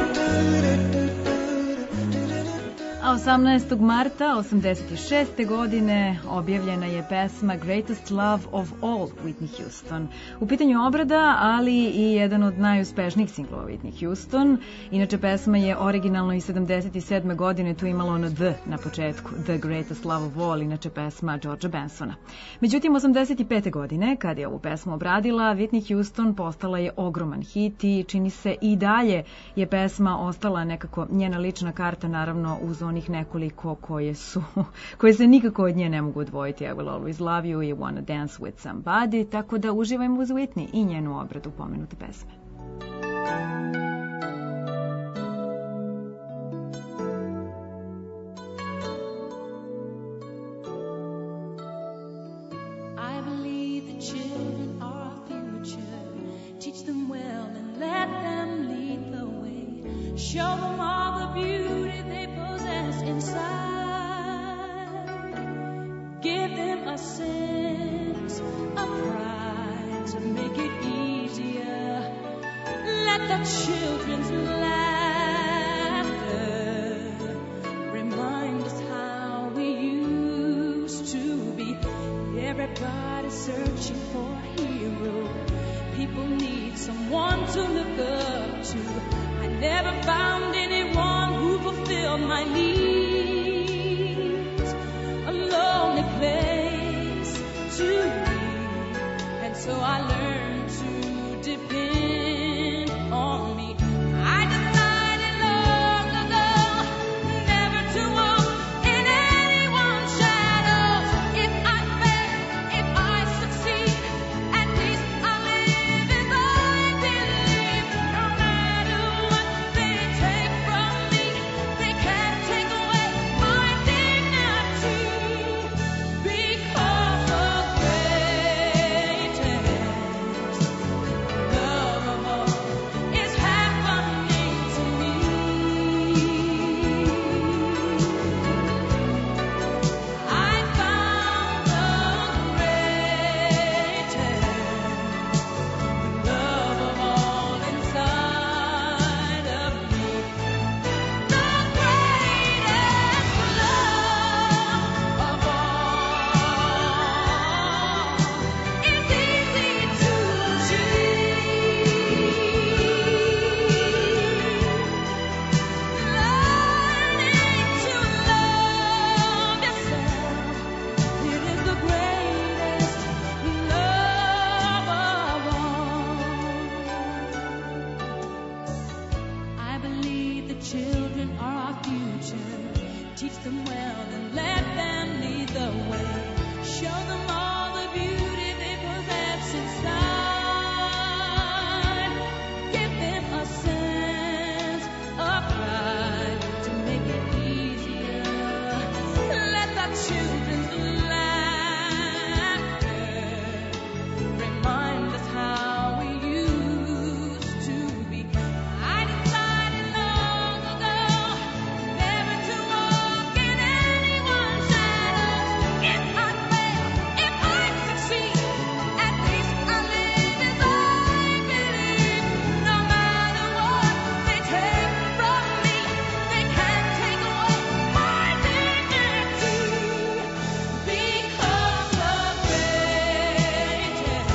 A osamnaestog marta osamdeset šeste. godine objavljena je pesma Greatest Love of All Whitney Houston. U pitanju obrada, ali i jedan od najuspešnijih singlova Whitney Houston. Inače, pesma je originalno i sedamdeset sedme. godine tu imalo ono D na početku, The Greatest Love of All, inače pesma Georgea Bensona. Međutim, osamdeset pete. godine, kad je ovu pesmu obradila, Whitney Houston postala je ogroman hit i čini se i dalje je pesma ostala nekako njena lična karta, naravno uz onih nekoliko koje su, koje se nikako od nje ne mogu odvojiti. I Will Always Love You i Wanna Dance With Somebody, tako da uživajmo uz Whitney i njenu obradu pomenute pesme. I believe the children are our future. Teach them well and let them lead the way. Show them all the beauty they possess inside. Give them a sense of pride to make it easier. Let the children's laughter remind us how we used to be. Everybody's searching for a hero. People need someone to look up to. I never found anyone who fulfilled my needs. A lonely place to be, and so I learned to depend on me. I decided long ago never to walk in anyone's shadows. If I fail, if I succeed, at least I live as I believe. children are our future. Teach them well and let them lead the way. Show them all the beauty they possess inside. Give them a sense of pride to make it easier. Let the children's laughter remind us how we used to be. I decided long ago never to walk in anyone's shadows. If I fail, if I succeed, at least I live as I believe. No matter what they take from me, they can't take away my dignity. Because the greatest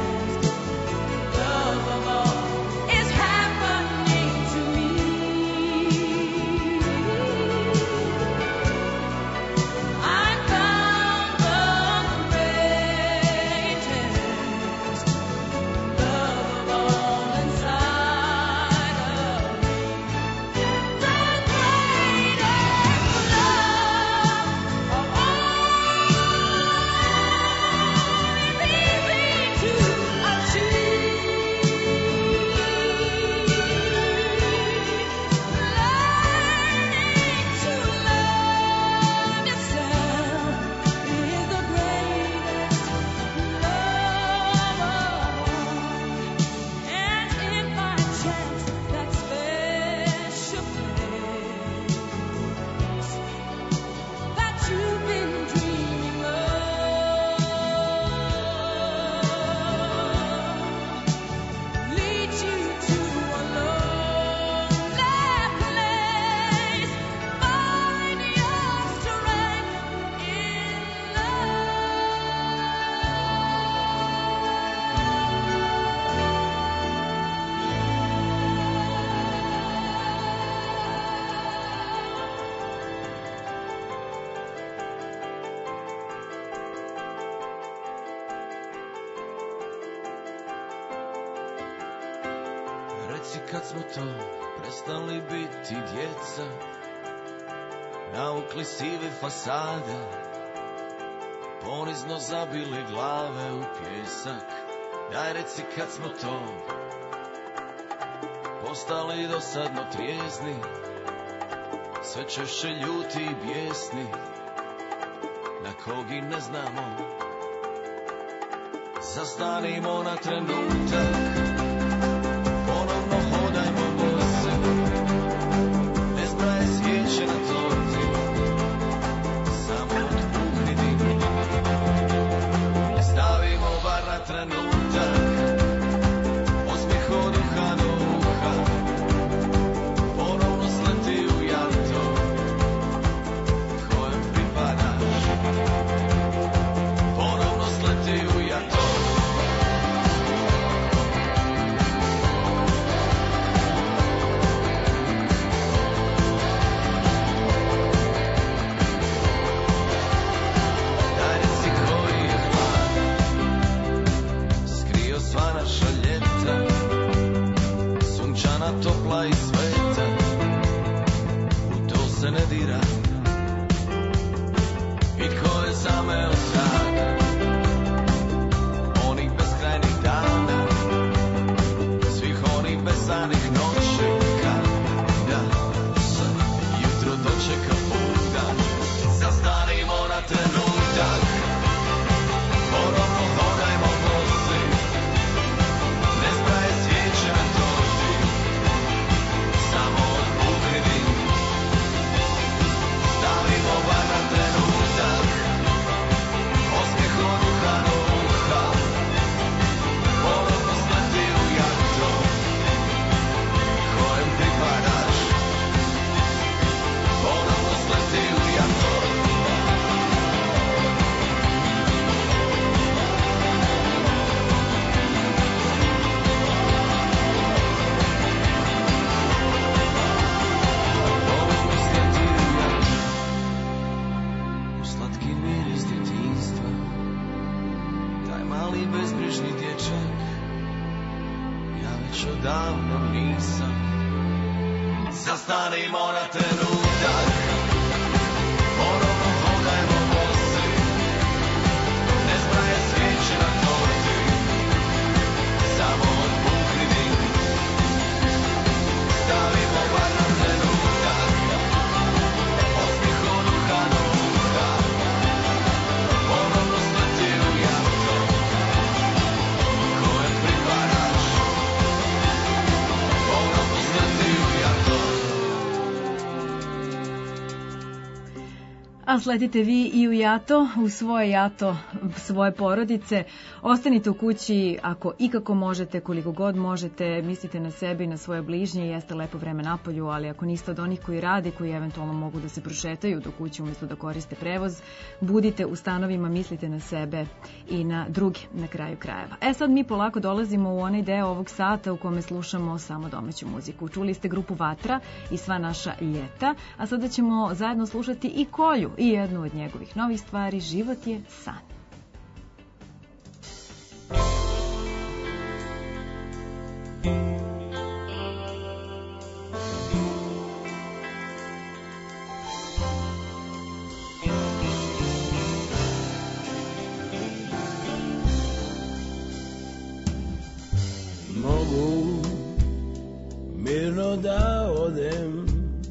love of all is happening to me. I found the greatest love of all inside of me. The greatest love of you've been dreaming of. Lead you to a lonely place. Find your strength in Reci kad smo to prestali biti djeca, navukli sive fasade, ponizno zabili glave u pjesak. Daj reci kad smo to postali dosadno trijezni, sve češće ljuti i bijesni, na kog i ne znamo. Zastanimo na trenutak, ponovno hodajmo bose, ne zbraje svijeće na torti, samo otpuhni dim. Stavimo bar na trenutak osmijeh od uha do uha, ponovno sleti u jato kojem pripadaš, ponovno sleti u jato. Daj reci koji je hlad skrio sva naša ljeta, sunčana, topla i sveta, u to se ne dira. I ko je zameo traga onih beskrajnih dana, svih onih besanih noći, kada se jutro dočeka budan. Zastanimo na trenutak, ponovno hodajmo bosi, ne zbraje svijeće na torti, samo otpuhni dim. Stavimo bar na trenutak osmijeh od uha do uha, ponovno sleti u jato kojem pripadaš, ponovno sleti u jato. Ponovno sleti u jato, u slatki miris djetinjstva, taj mali bezbrižni dječak, ja već odavno nisam. Zastanimo na trenutak, ponovno hodajmo bosi, ne zbraje svijeće na torti, samo odpuhni dim. Stavimo bar na trenutak, osmih od uha do uha, ponovno smrti u jauto, kojem pripadaš, ponovno smrti u jauto. A sletite vi i u jato, u svoje jato, svoje porodice. Ostanite u kući ako ikako možete, koliko god možete, mislite na sebe i na svoje bližnje. Jeste lepo vreme napolju, ali ako niste od onih koji rade, koji eventualno mogu da se prošetaju do kuće umjesto da koriste prevoz, budite u stanovima, mislite na sebe i na druge na kraju krajeva. E sad mi polako dolazimo u onaj deo ovog sata u kome slušamo samo domaću muziku. Čuli ste grupu Vatra i Sva naša ljeta, a sada ćemo zajedno slušati i Kolju i jednu od njegovih novih stvari, Život je san. Mogu mirno da odem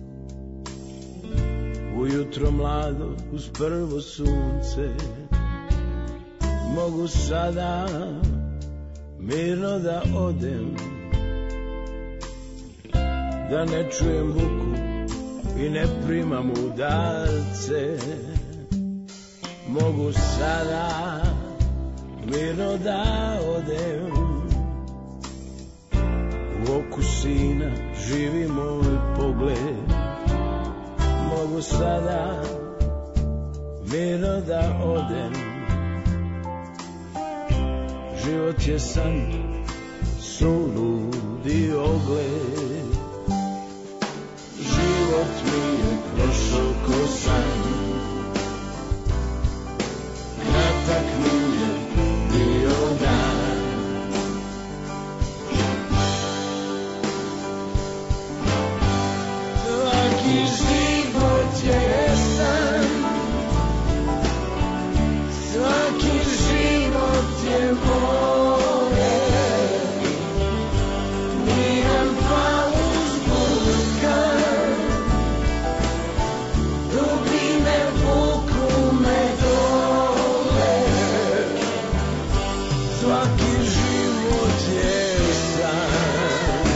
ujutro mlado uz prvo sunce. Mogu sada mirno da odem, da ne čujem buku i ne primam udarce. Mogu sada mirno da odem, u oku sina živi moj pogled. Mogu sada mirno da odem, život je san, suludi ogled. Život mi je prošao ko san, kratak mi je bio dan. Svaki život je san, svaki život je more, miran pa uzburkan, dubine vuku me dole. Svaki život je san.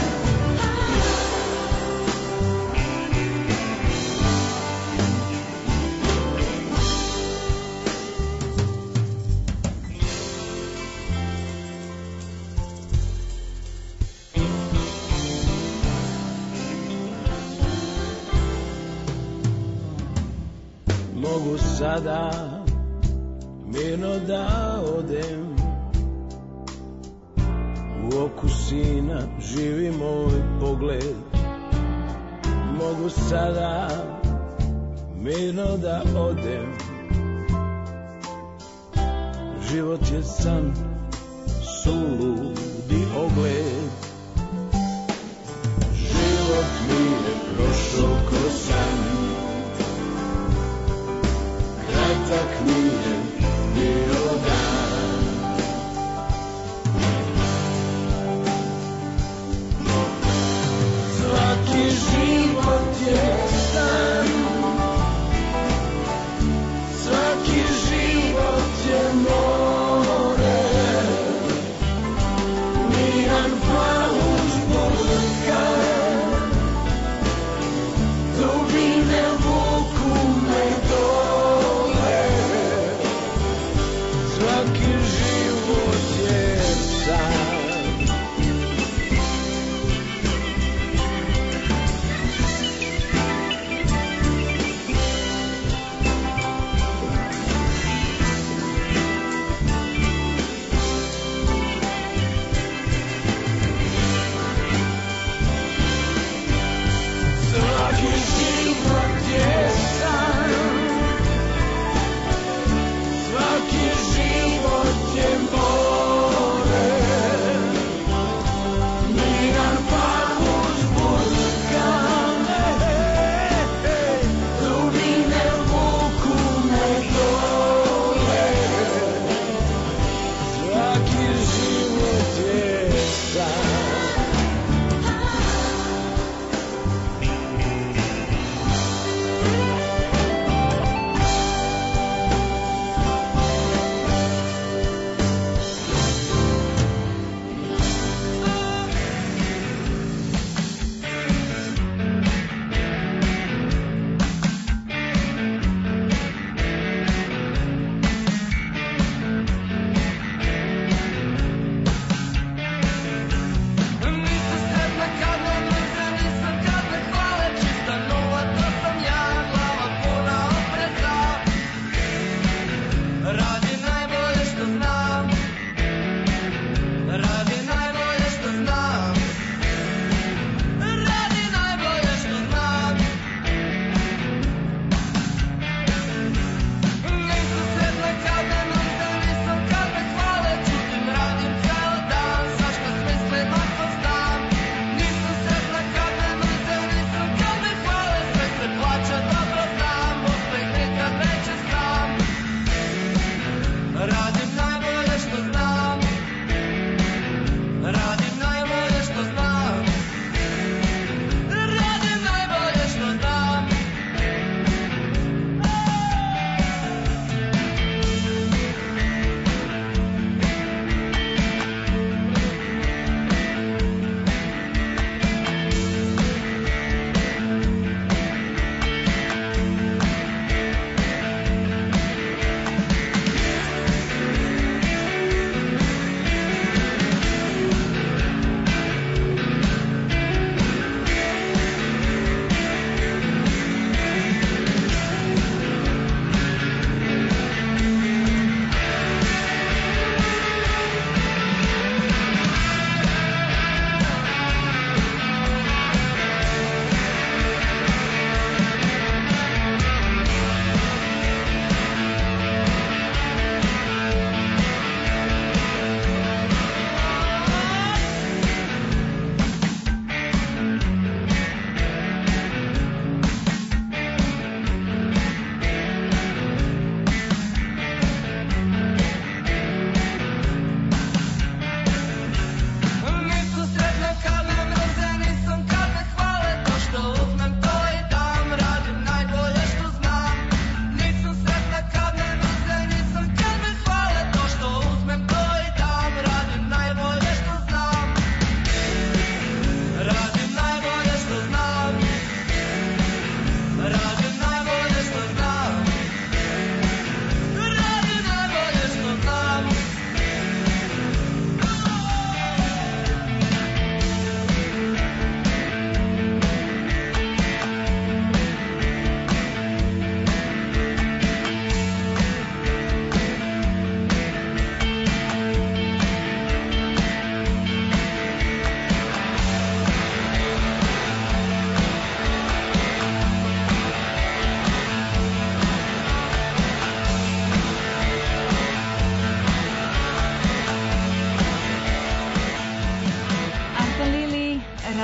Mogu sada mirno da odem, u oku sina živi moj pogled. Mogu sada mirno da odem, život je san, suludi ogled. Život mi je prošao ko san, kratak mi je bio dan. Svaki život je san, svaki život je more, miran pa uzburkan, dubine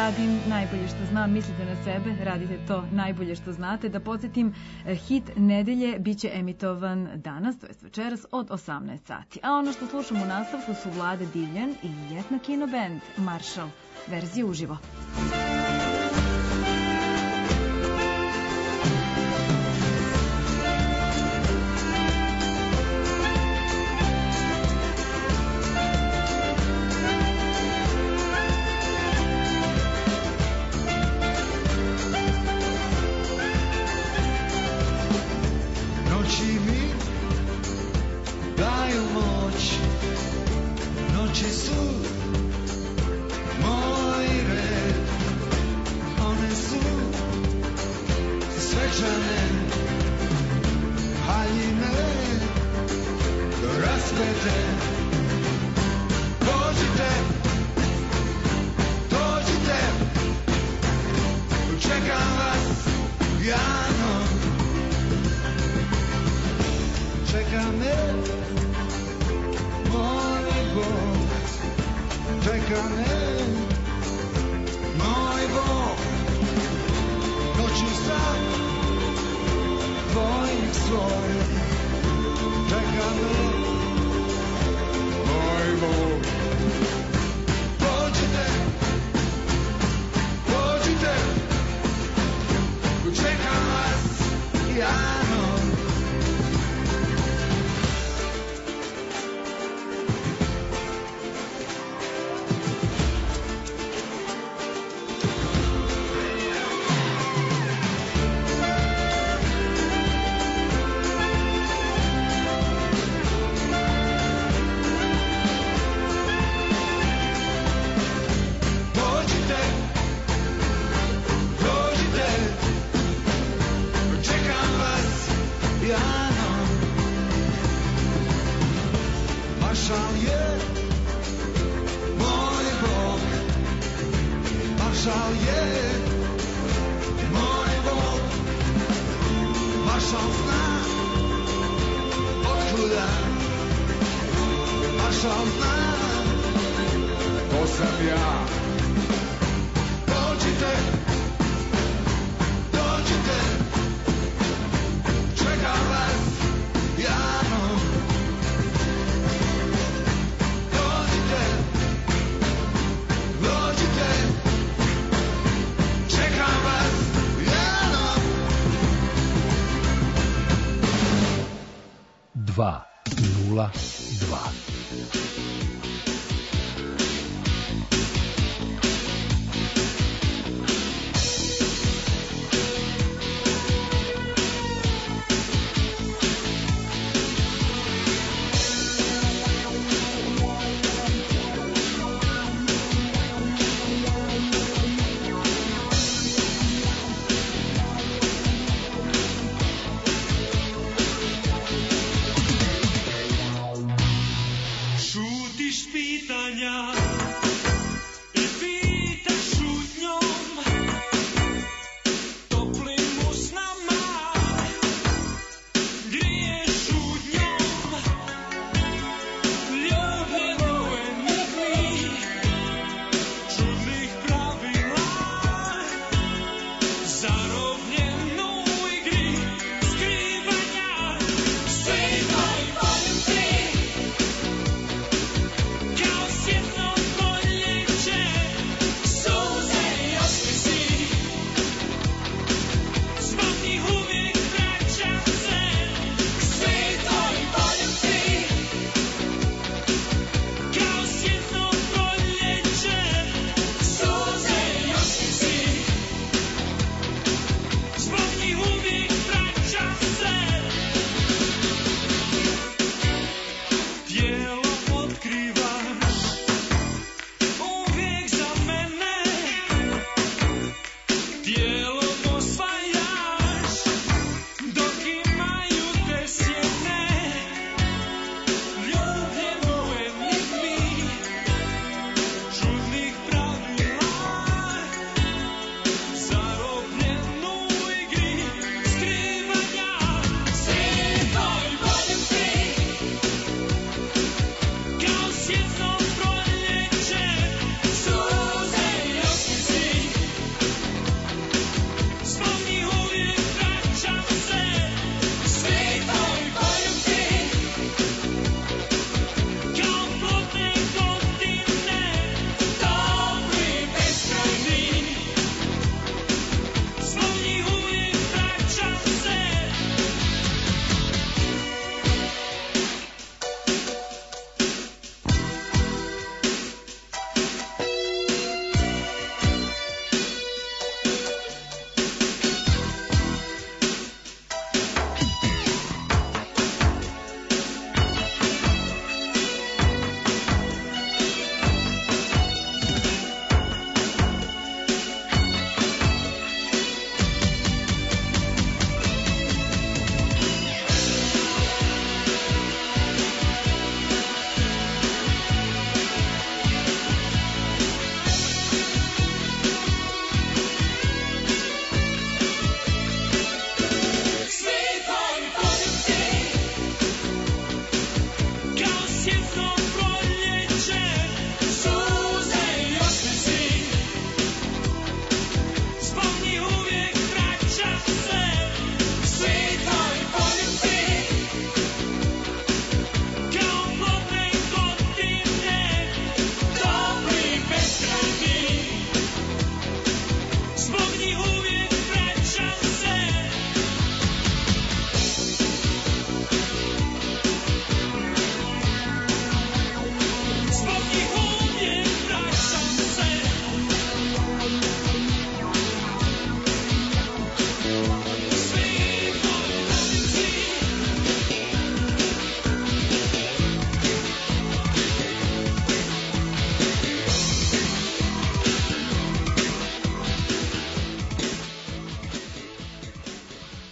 radim najbolje što znam, mislite na sebe, radite to najbolje što znate. Da podsjetim, hit nedelje biće emitovan danas, to jest večeras, od osamnaest sati. A ono što slušamo u nastavku su Vlada Divljan i Ljetna kino band Maršal, verzija uživo. dva nula dva.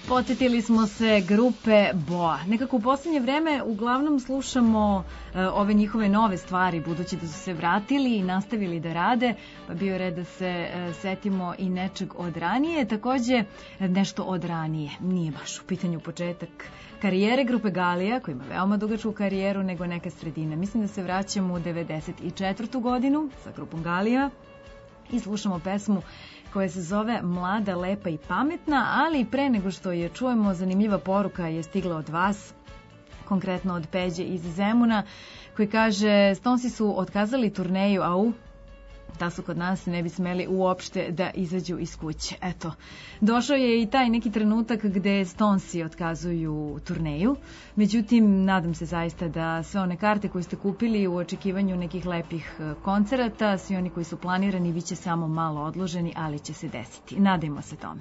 Podsjetili smo se grupe Boa. Nekako u posljednje vreme uglavnom slušamo e, ove njihove nove stvari, budući da su se vratili i nastavili da rade, pa bio je red da se e, setimo i nečeg od ranije. Takođe, nešto od ranije. Nije baš u pitanju početak karijere grupe Galija, koja ima veoma dugačku karijeru, nego neka sredina. Mislim da se vraćamo u devedeset četvrtu godinu sa grupom Galija i slušamo pesmu koja se zove Mlada, lepa i pametna, ali pre nego što je čujemo, zanimljiva poruka je stigla od vas, konkretno od Peđe iz Zemuna, koji kaže: Stonsi su otkazali turneju, au, da su kod nas ne bi smeli uopšte da izađu iz kuće. Eto, došao je i taj neki trenutak gde Stonsi otkazuju turneju. Međutim, nadam se zaista da sve one karte koje ste kupili u očekivanju nekih lepih koncerata, svi oni koji su planirani, bit će samo malo odloženi, ali će se desiti. Nadajmo se tome.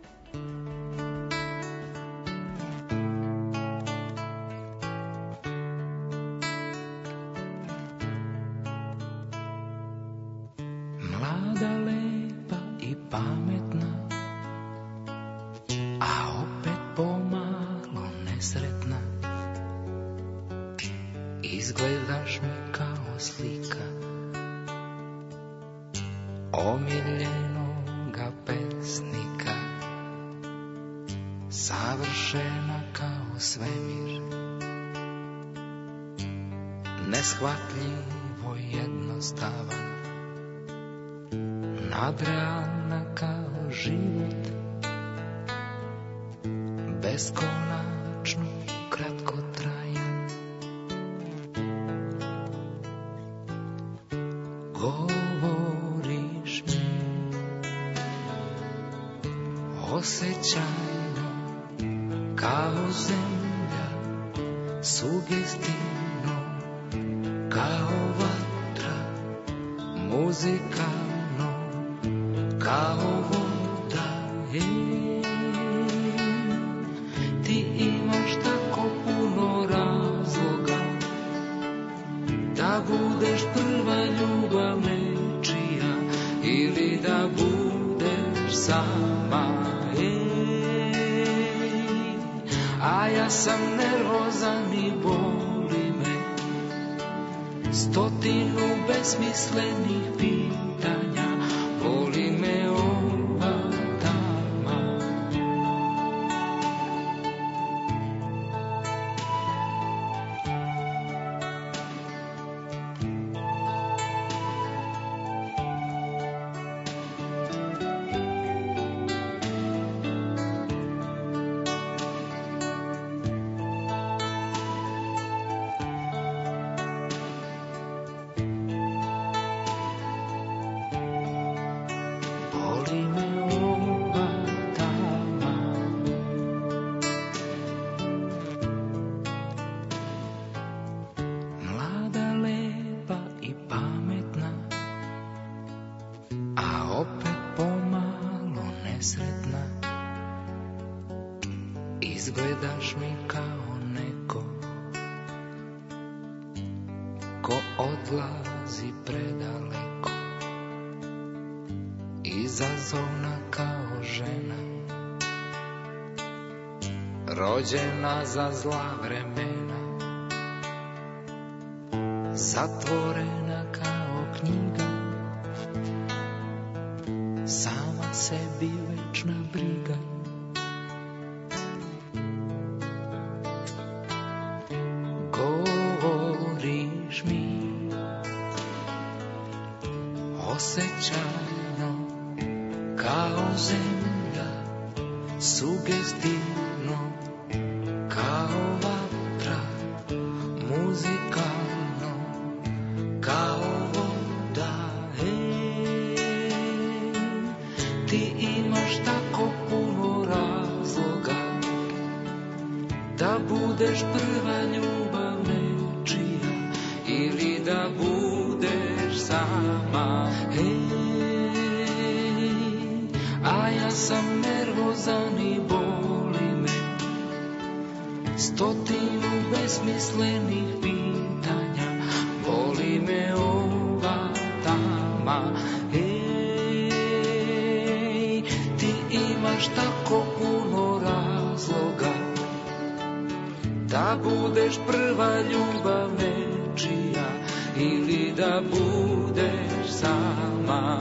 Mlada, lepa i pametna, a opet pomalo nesretna. Izgledaš mi kao slika omiljenoga pesnika, savršena kao svemir, neshvatljivo jednostavan, nadrealna kao život, beskonačno kratkotrajan. Govoriš mi osjećajno kao zemlja, sugestivno kao vatra, muzikalno kao voda. Ej, ti imaš tako puno razloga da budeš prva ljubav nečija ili da budeš sama. Ej, a ja sam nervozan i boli me stotinu besmislenih pitanja. Voli me ova dama. Izgledaš mi kao neko ko odlazi predaleko, izazovna kao žena, rođena za zla vremena, zatvorena kao knjiga, sama sebi večna briga. Govoriš mi osjećajno kao zemlja, sugestivno kao vatra, muzikalno kao voda. Ej, ti imaš tako puno razloga da budeš prva ljubav nečija ili da budeš sama. Ej, a ja sam nervozan i boli me stotinu besmislenih pitanja. Boli me ova dama. Ej, ti imaš tako puno razloga da budeš prva ljubav nečija ili da budeš sama,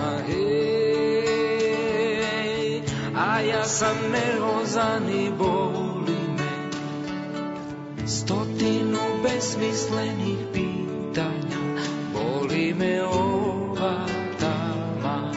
hej. A ja sam nervozan i boli me stotinu besmislenih pitanja, boli me ova tama.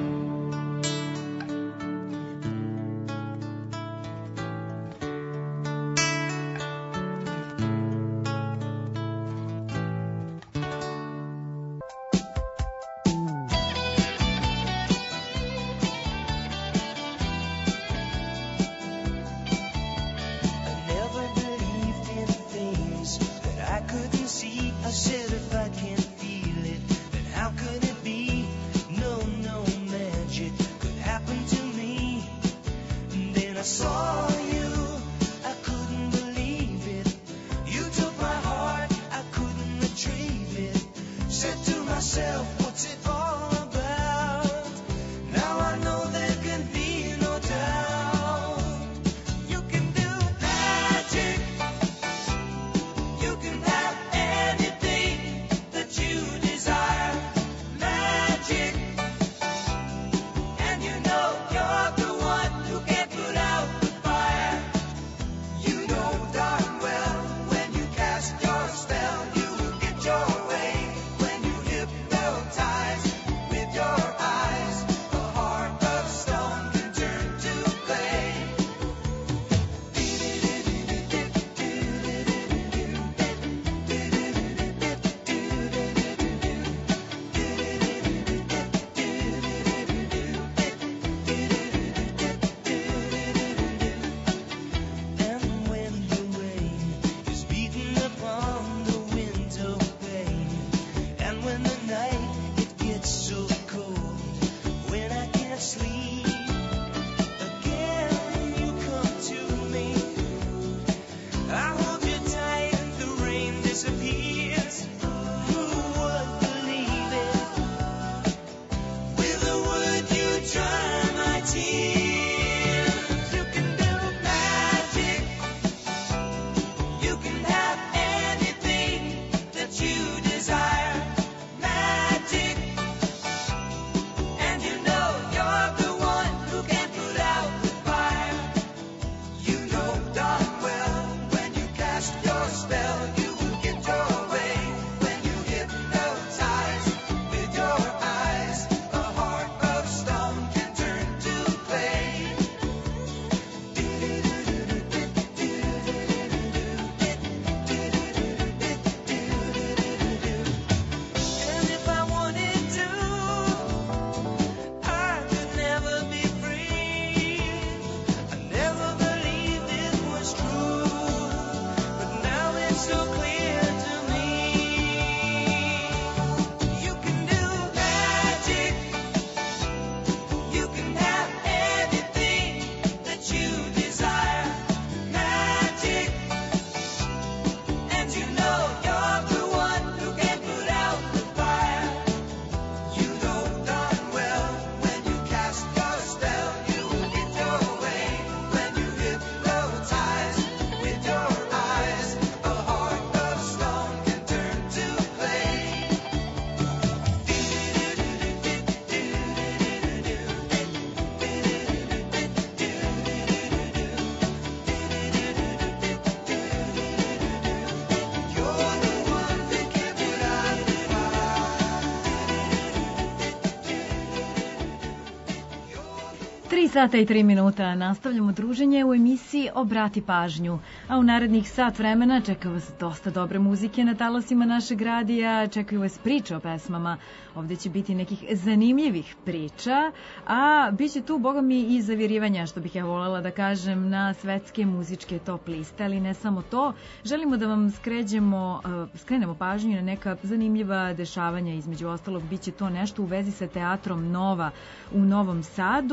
tri sata i tri minuta nastavljamo druženje u emisiji Obrati pažnju, a u narednih sat vremena čeka vas dosta dobre muzike na talasima našeg radija, čekaju vas priče o pesmama, ovdje će biti nekih zanimljivih priča, a bit će tu, boga mi, i zavirivanja, što bih ja voljela da kažem, na svetske muzičke top liste, ali ne samo to, želimo da vam skređemo, skrenemo pažnju na neka zanimljiva dešavanja, između ostalog bit će to nešto u vezi sa teatrom Nova u Novom Sadu, a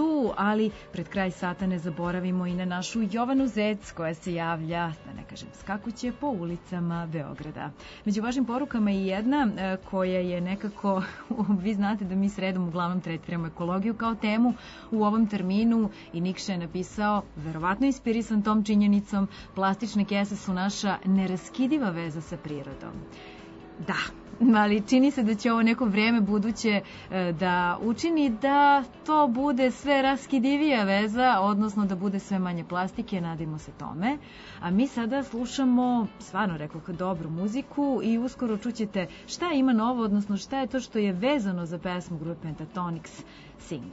ali pred kraj sata ne zaboravimo i na našu Jovanu Zec koja se javlja, da ne kažem skakuće, po ulicama Beograda. Među vašim porukama je jedna e, koja je nekako, vi znate da mi sredom uglavnom tretiramo ekologiju kao temu u ovom terminu i Nikša je napisao, verovatno inspirisan tom činjenicom, plastične kese su naša neraskidiva veza sa prirodom. Da, ali čini se da će ovo neko vreme buduće e, da učini da to bude sve raskidivija veza, odnosno da bude sve manje plastike, nadimo se tome. A mi sada slušamo, stvarno rekao, dobru muziku i uskoro čućete šta ima novo, odnosno šta je to što je vezano za pesmu grupe Pentatonix Sing.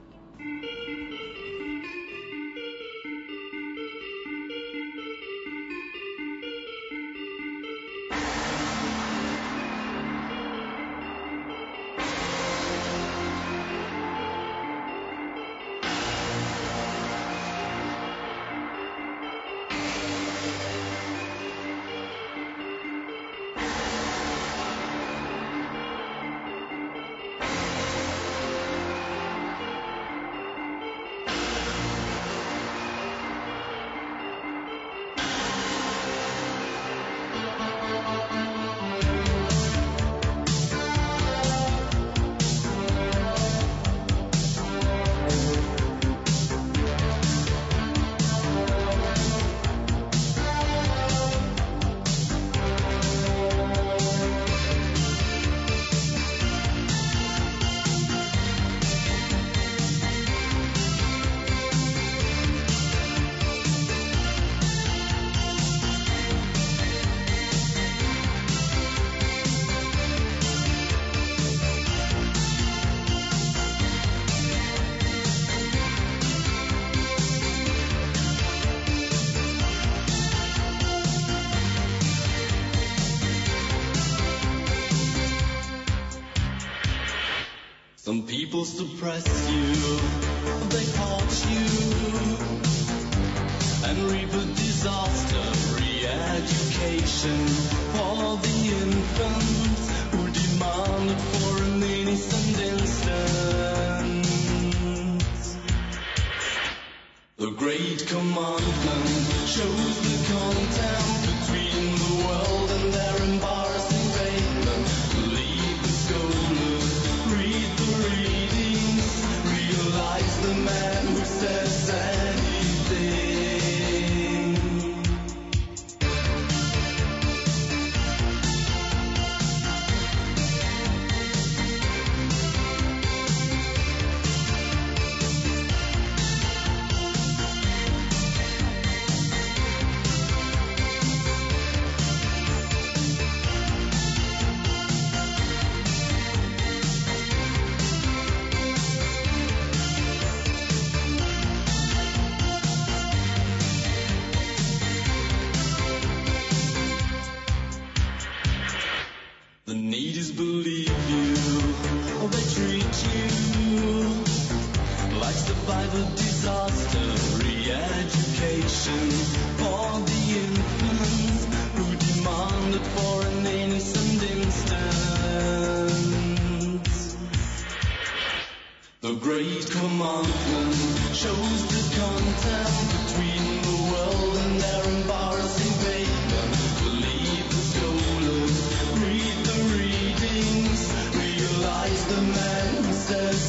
Some people suppress you, they haunt you, and reap a disaster. Re-education for the infants who demand it for an innocent instant. The great commandment shows the contempt between the world and their embarrassing payment. Leave the scholars, read the readings, realize the man who says anything. The need is believe you, or they treat you like survivor disaster. Re-education for the infants who demand it for an innocent instant. The great commandment shows the contempt between the world and their embarrassing payment. Believe the scholars, read the readings, realize the man who says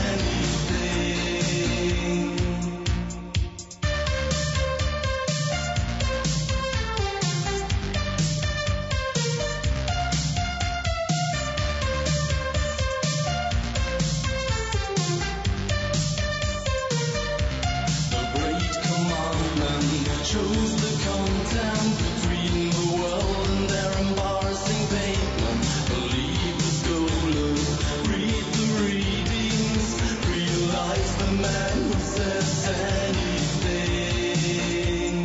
anything. The great commandment shows the contempt between the world and their embarrassing pavement. Believe the scholars, read the readings, realize the man who says anything.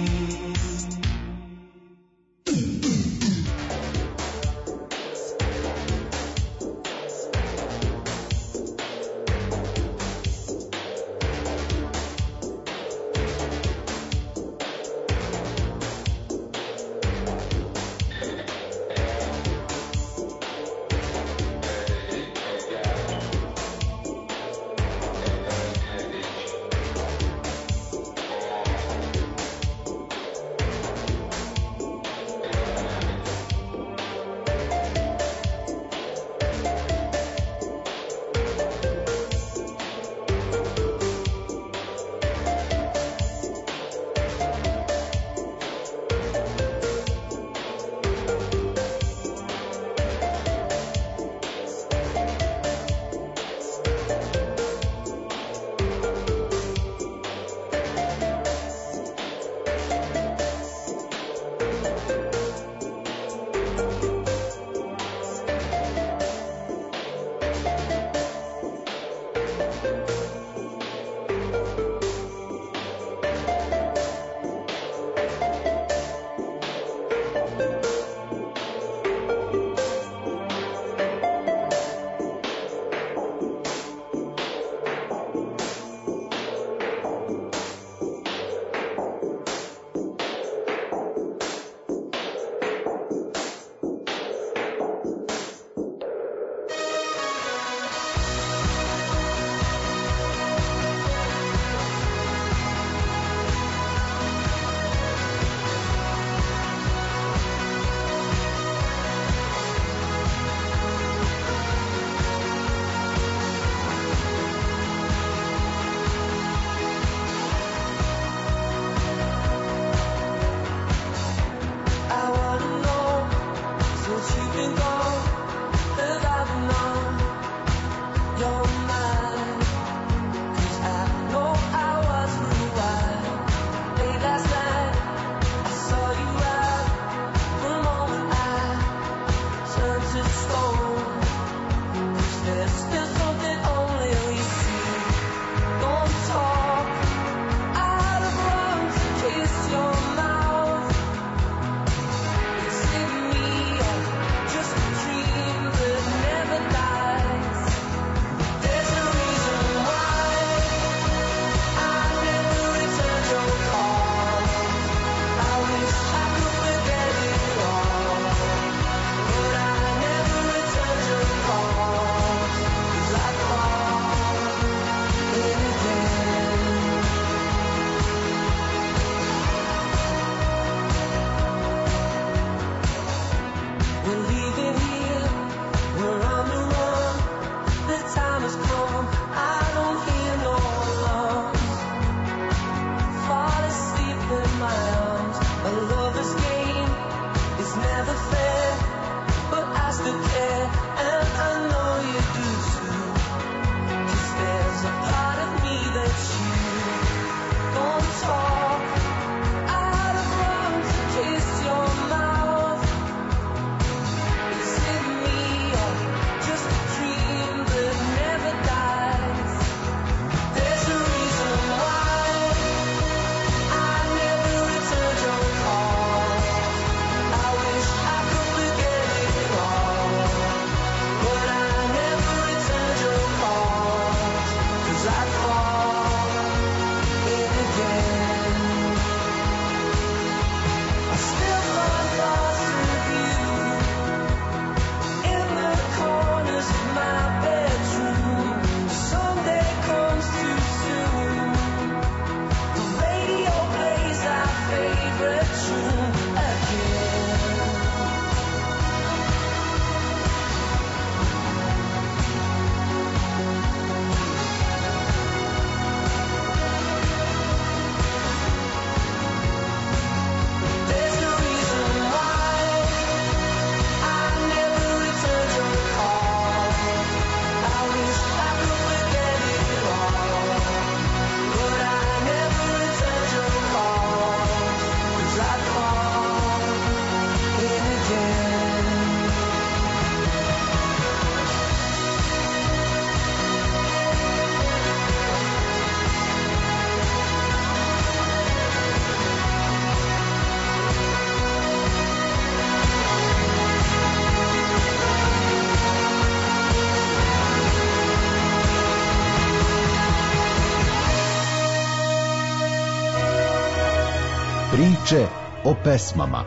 Priče o pesmama.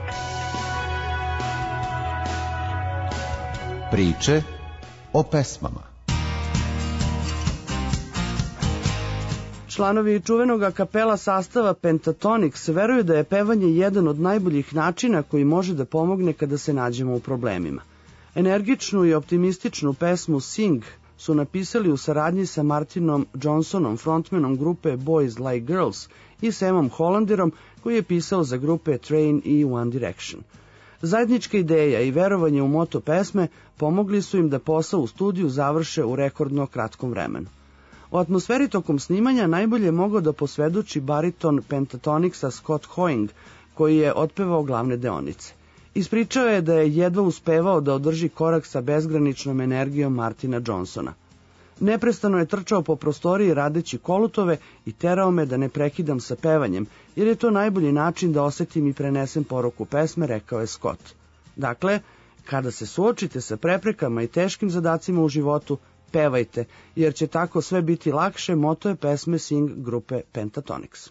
Priče o pesmama. Članovi čuvenog a kapela sastava Pentatonix veruju da je pevanje jedan od najboljih načina koji može da pomogne kada se nađemo u problemima. Energičnu i optimističnu pesmu Sing su napisali u saradnji sa Martinom Johnsonom, frontmanom grupe Boys Like Girls, i Samom Hollanderom, koji je pisao za grupe Train i One Direction. Zajednička ideja i verovanje u moto pesme pomogli su im da posao u studiju završe u rekordno kratkom vremenu. O atmosferi tokom snimanja najbolje je mogao da posvedoči bariton Pentatonixa Scott Hoying, koji je otpevao glavne deonice. Ispričao je da je jedva uspevao da održi korak sa bezgraničnom energijom Martina Johnsona. Neprestano je trčao po prostoriji radeći kolutove i terao me da ne prekidam sa pevanjem, jer je to najbolji način da osetim i prenesem poruku pesme, rekao je Scott. Dakle, kada se suočite sa preprekama i teškim zadacima u životu, pevajte, jer će tako sve biti lakše, moto je pesme Sing grupe Pentatonix.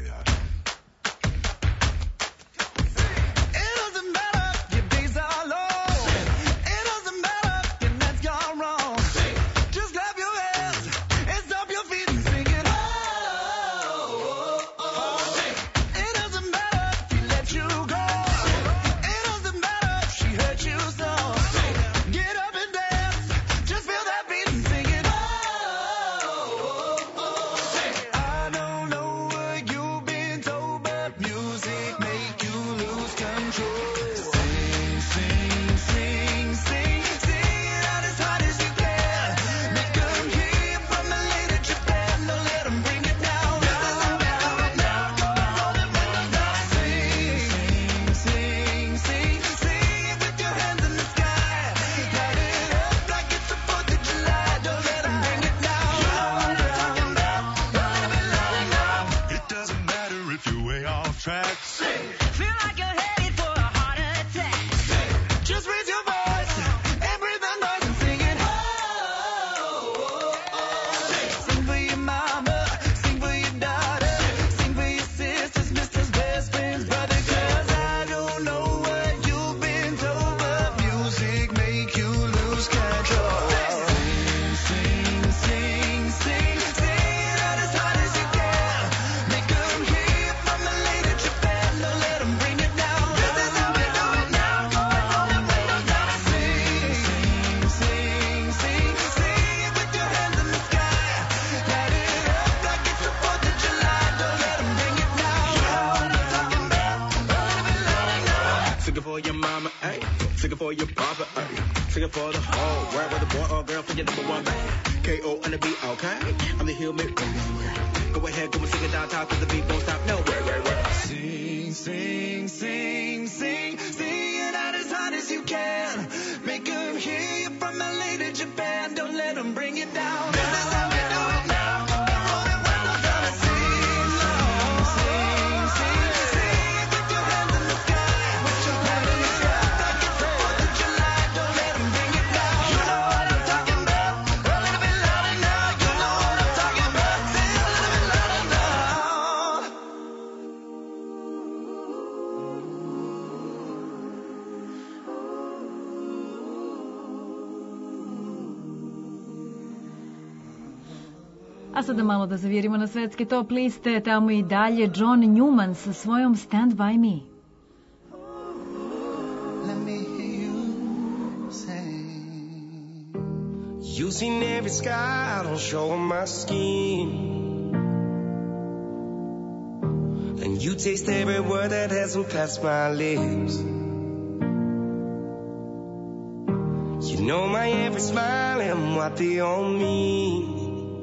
A sada malo da zavirimo na svetske top liste, tamo i dalje John Newman sa svojom Stand By Me. You've seen every scar on show of my skin, and you taste every word that hasn't passed my lips. You know my every smile and what they all mean.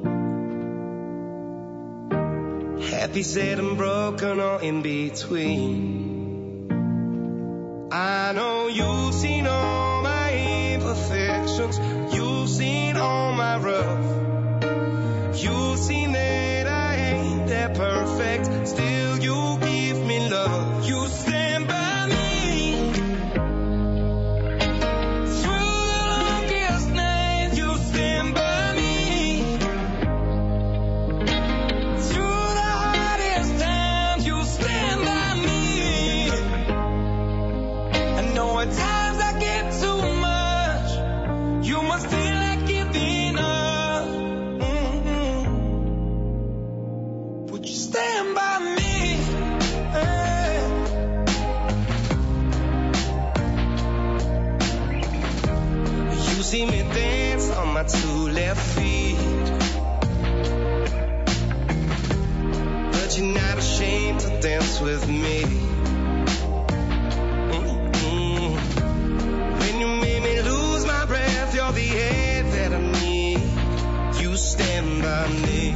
Happy, sad, and broken, or in between. I know you've seen all my imperfections. You've seen all my rough. You've seen that I ain't that perfect. Still, you give me love. You stand by me. Stand by me. Just stand by me. Hey. You see me dance on my two left feet, but you're not ashamed to dance with me. Mm-hmm. When you made me lose my breath, you're the air that I need. You stand by me.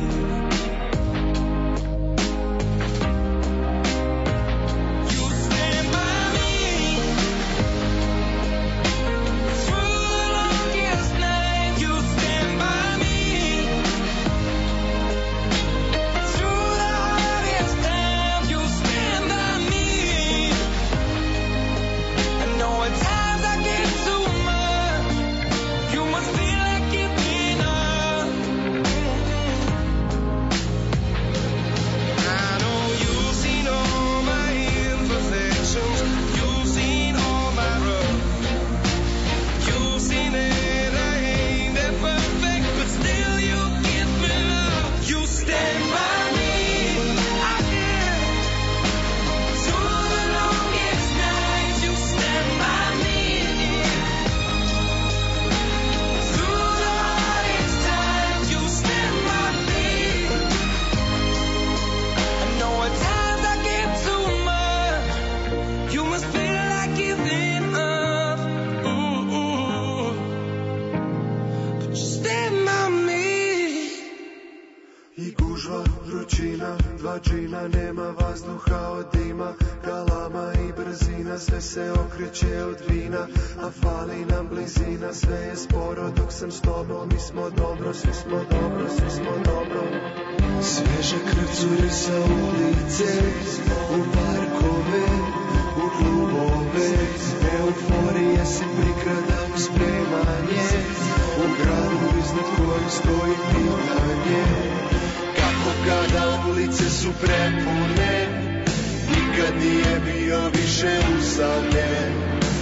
Nema vazduha od dima, galama i brzina, sve se okreće od vina, a fali nam blizina, sve je sporo dok sam s tobom, mi smo dobro, svi smo dobro, svi smo dobro. Sveža krv curi sa ulice, u parkove, u klubove, euforija se prikrada u spremanje, u gradu iznad koji stoji pitanje. Kada ulice su prepune, nikad nije bio više usamljen.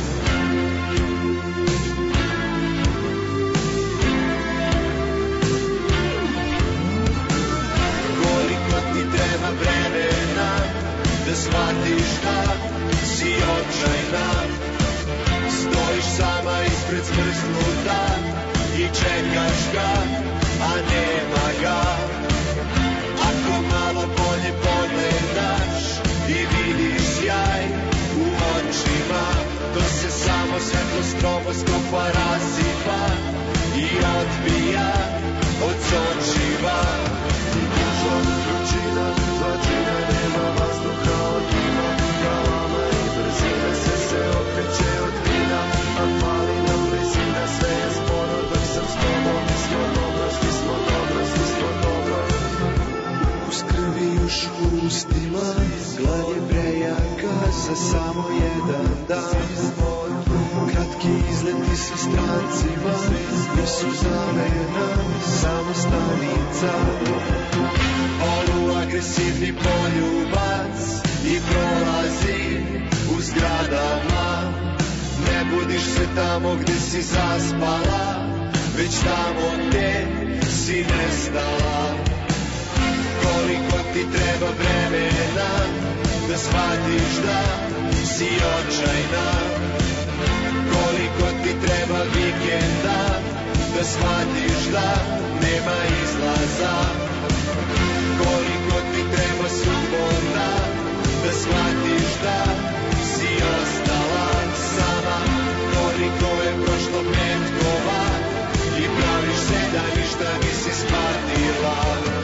Koliko ti treba vremena da shvatiš da si očajna, stojiš sama ispred smrznuta i čekaš ga, a nema ga. Ako malo bolje pogledaš i vidiš sjaj u očima, to se samo svetlo stroboskopa rasipa i odbija od sočiva. Duža vrućina, tlačina, nema vazduha od dima, galama i brzina, sve se okreće od vina, a fali nam blizina, sve je sporo dok sam s tobom, mi smo dobro, svi smo dobro, svi smo dobro. Uz krvi još u ustima, glad je prejaka za samo jedan dan. Kratki izleti sa strancima, nisu zamena, samo stanica. Poluagresivni poljubac i prolazi u zgradama. Ne budiš se tamo gde si zaspala, već tamo gde si nestala. Koliko ti treba vremena da shvatiš da si očajna, koliko ti treba vikenda da shvatiš da nema izlaza, koliko ti treba subota da shvatiš da si ostala sama, koliko je prošlo petkova i praviš se da ništa nisi shvatila.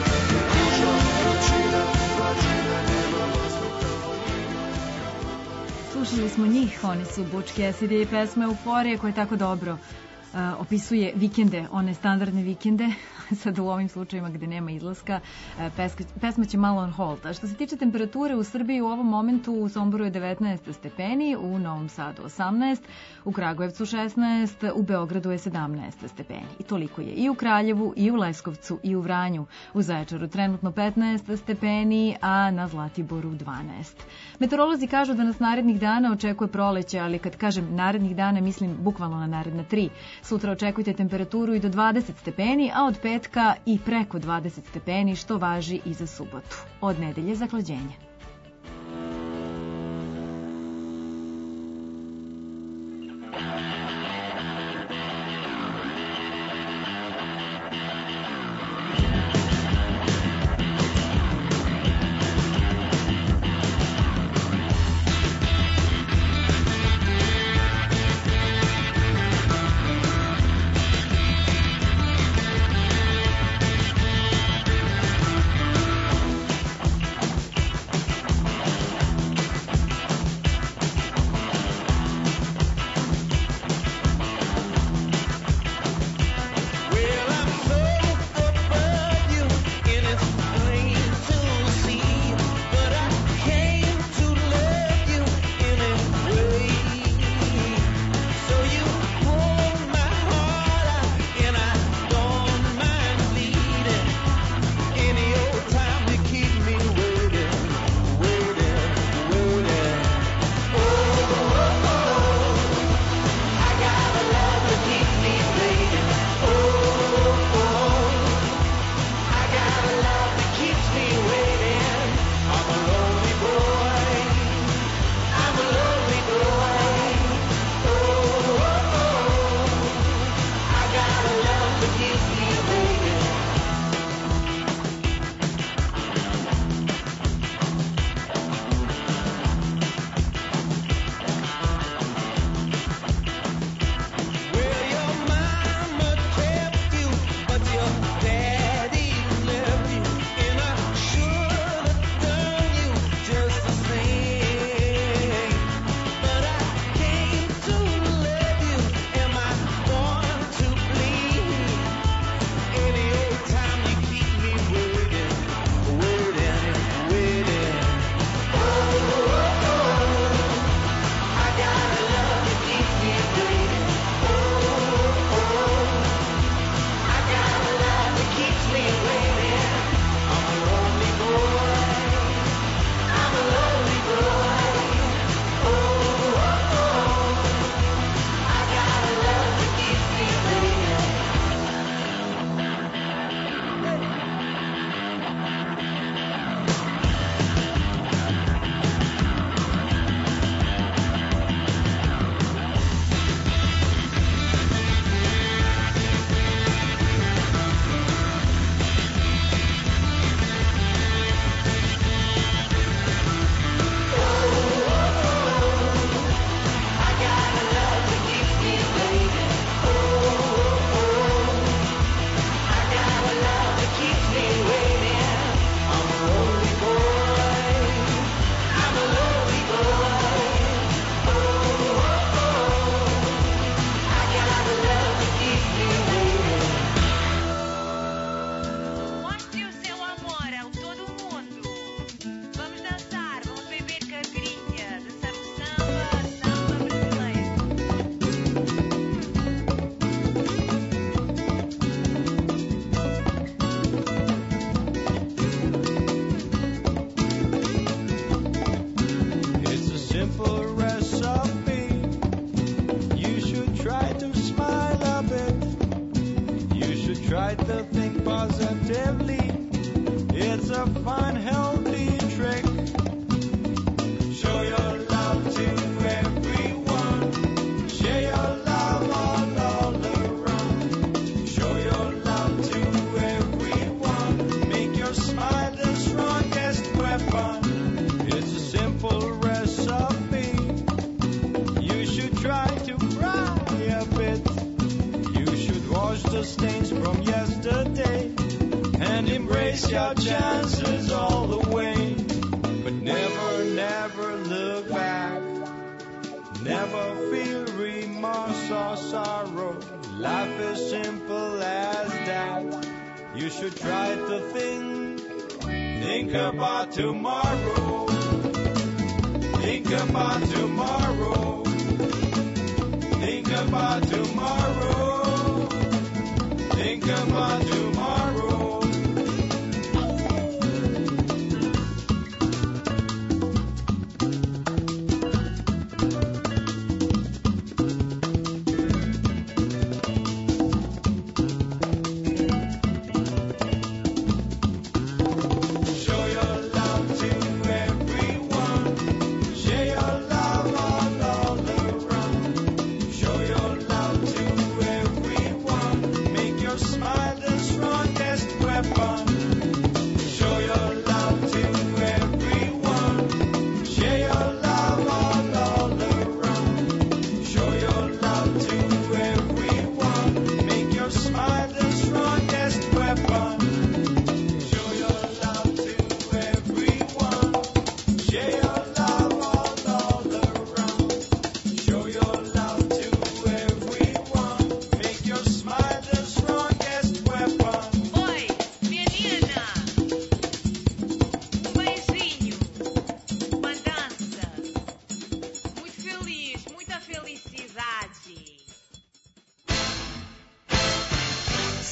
Slušali smo njih, oni su Butch Cassidy i pesma Euforije koja je tako dobro uh, opisuje vikende, one standardne vikende, sad u ovim slučajima gde nema izlaska, uh, peska, pesma će malo on hold. A što se tiče temperature u Srbiji u ovom momentu, u Somboru je devetnaest stepeni, u Novom Sadu osamnaest, u Kragujevcu šesnaest, u Beogradu je sedamnaest stepeni. I toliko je i u Kraljevu, i u Leskovcu, i u Vranju. U Zaječaru trenutno petnaest stepeni, a na Zlatiboru dvanaest. Meteorolozi kažu da nas narednih dana očekuje proleće, ali kad kažem narednih dana mislim bukvalno na naredna tri. Sutra očekujte temperaturu i do dvadeset stepeni, a od petka petka i preko dvadeset stepeni, što važi i za subotu. Od nedelje zahlađenje.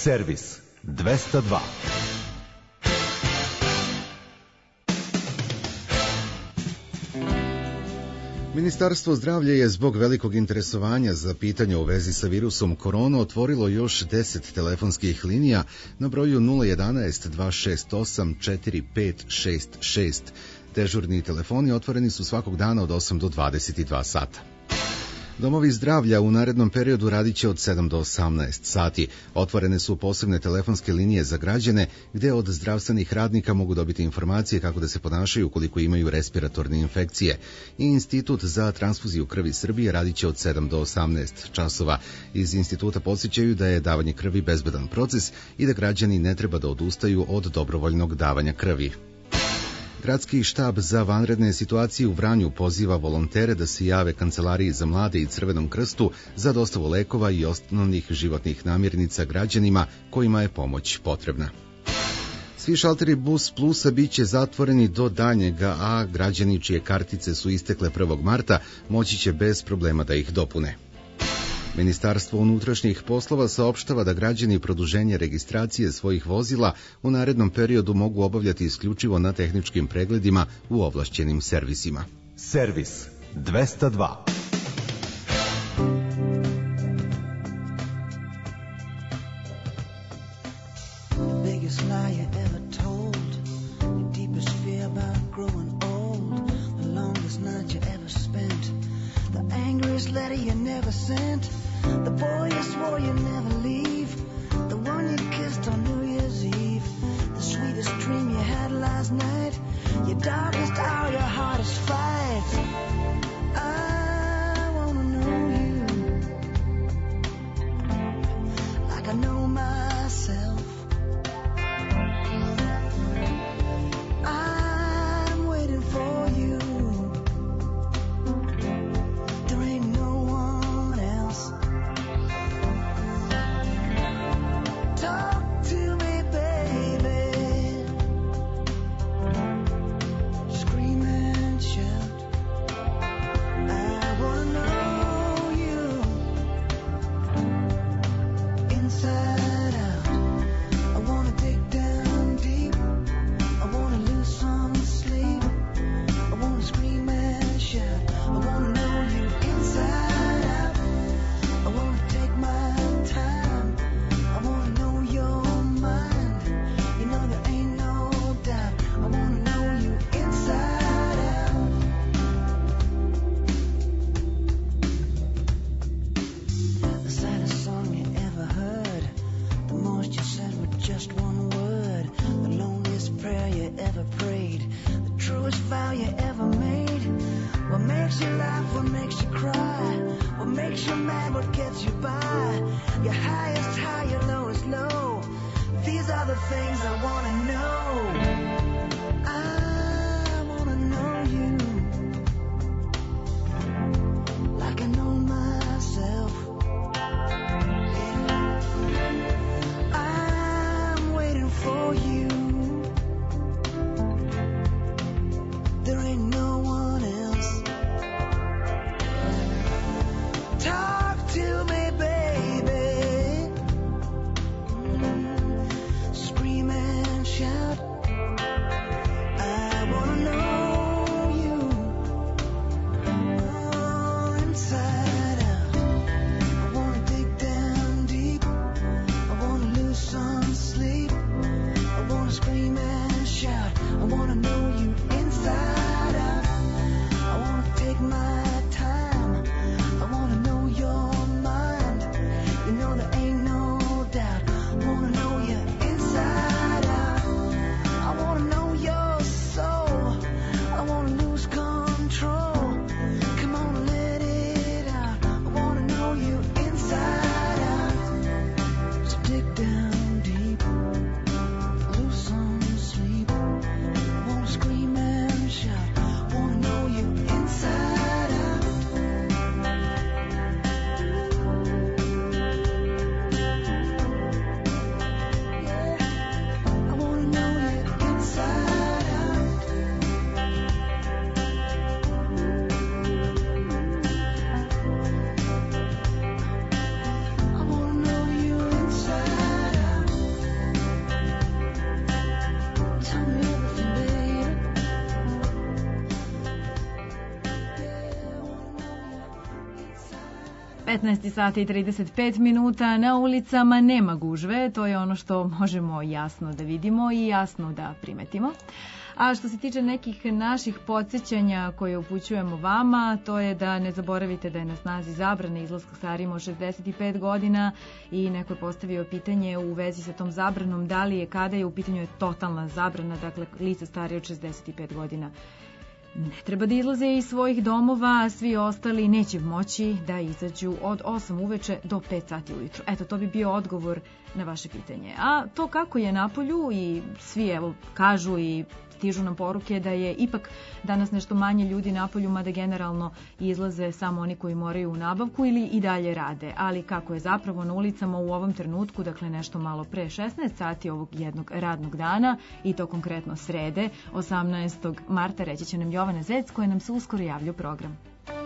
Servis dvesta dva. Ministarstvo zdravlja je zbog velikog interesovanja za pitanja u vezi sa virusom korona otvorilo još deset telefonskih linija na broju nula jedanaest dva šest osam četiri pet šest šest. Dežurni telefoni otvoreni su svakog dana od osam do dvadeset dva sata. Domovi zdravlja u narednom periodu radit će od sedam do osamnaest sati. Otvorene su posebne telefonske linije za građane gde od zdravstvenih radnika mogu dobiti informacije kako da se ponašaju ukoliko imaju respiratorne infekcije. I Institut za transfuziju krvi Srbije radit će od sedam do osamnaest časova. Iz instituta podsjećaju da je davanje krvi bezbedan proces i da građani ne treba da odustaju od dobrovoljnog davanja krvi. Gradski štab za vanredne situacije u Vranju poziva volontere da se jave Kancelariji za mlade i Crvenom krstu za dostavu lekova i osnovnih životnih namirnica građanima kojima je pomoć potrebna. Svi šalteri Bus Plusa biće zatvoreni do daljnjega, a građani čije kartice su istekle prvog marta moći će bez problema da ih dopune. Ministarstvo unutrašnjih poslova saopštava da građani produženje registracije svojih vozila u narednom periodu mogu obavljati isključivo na tehničkim pregledima u ovlašćenim servisima. Servis dvesta dva. Letter you never sent, the boy you swore you'd never leave, the one you kissed on New Year's Eve, the sweetest dream you had last night, your darkest hour, your hardest fight. I wanna know you like I know myself. I'm waiting for you. Scream and shout. petnaest sati i trideset pet minuta, na ulicama nema gužve, to je ono što možemo jasno da vidimo i jasno da primetimo. A što se tiče nekih naših podsjećanja koje upućujemo vama, to je da ne zaboravite da je na snazi zabrana izlaska starijima od šezdeset pet godina i neko je postavio pitanje u vezi sa tom zabranom, da li je, kada je u pitanju je totalna zabrana, dakle lica starije od šezdeset pet godina ne treba da izlaze iz svojih domova, a svi ostali neće moći da izađu od osam uveče do pet sati ujutru. Eto, to bi bio odgovor na vaše pitanje. A to kako je napolju i svi evo kažu i stižu nam poruke da je ipak danas nešto manje ljudi napolju, mada generalno izlaze samo oni koji moraju u nabavku ili i dalje rade. Ali kako je zapravo na ulicama u ovom trenutku, dakle nešto malo pre šesnaest sati ovog jednog radnog dana i to konkretno srede, osamnaestog marta, reći će nam Jovana Zec koja nam se uskoro javlja u program.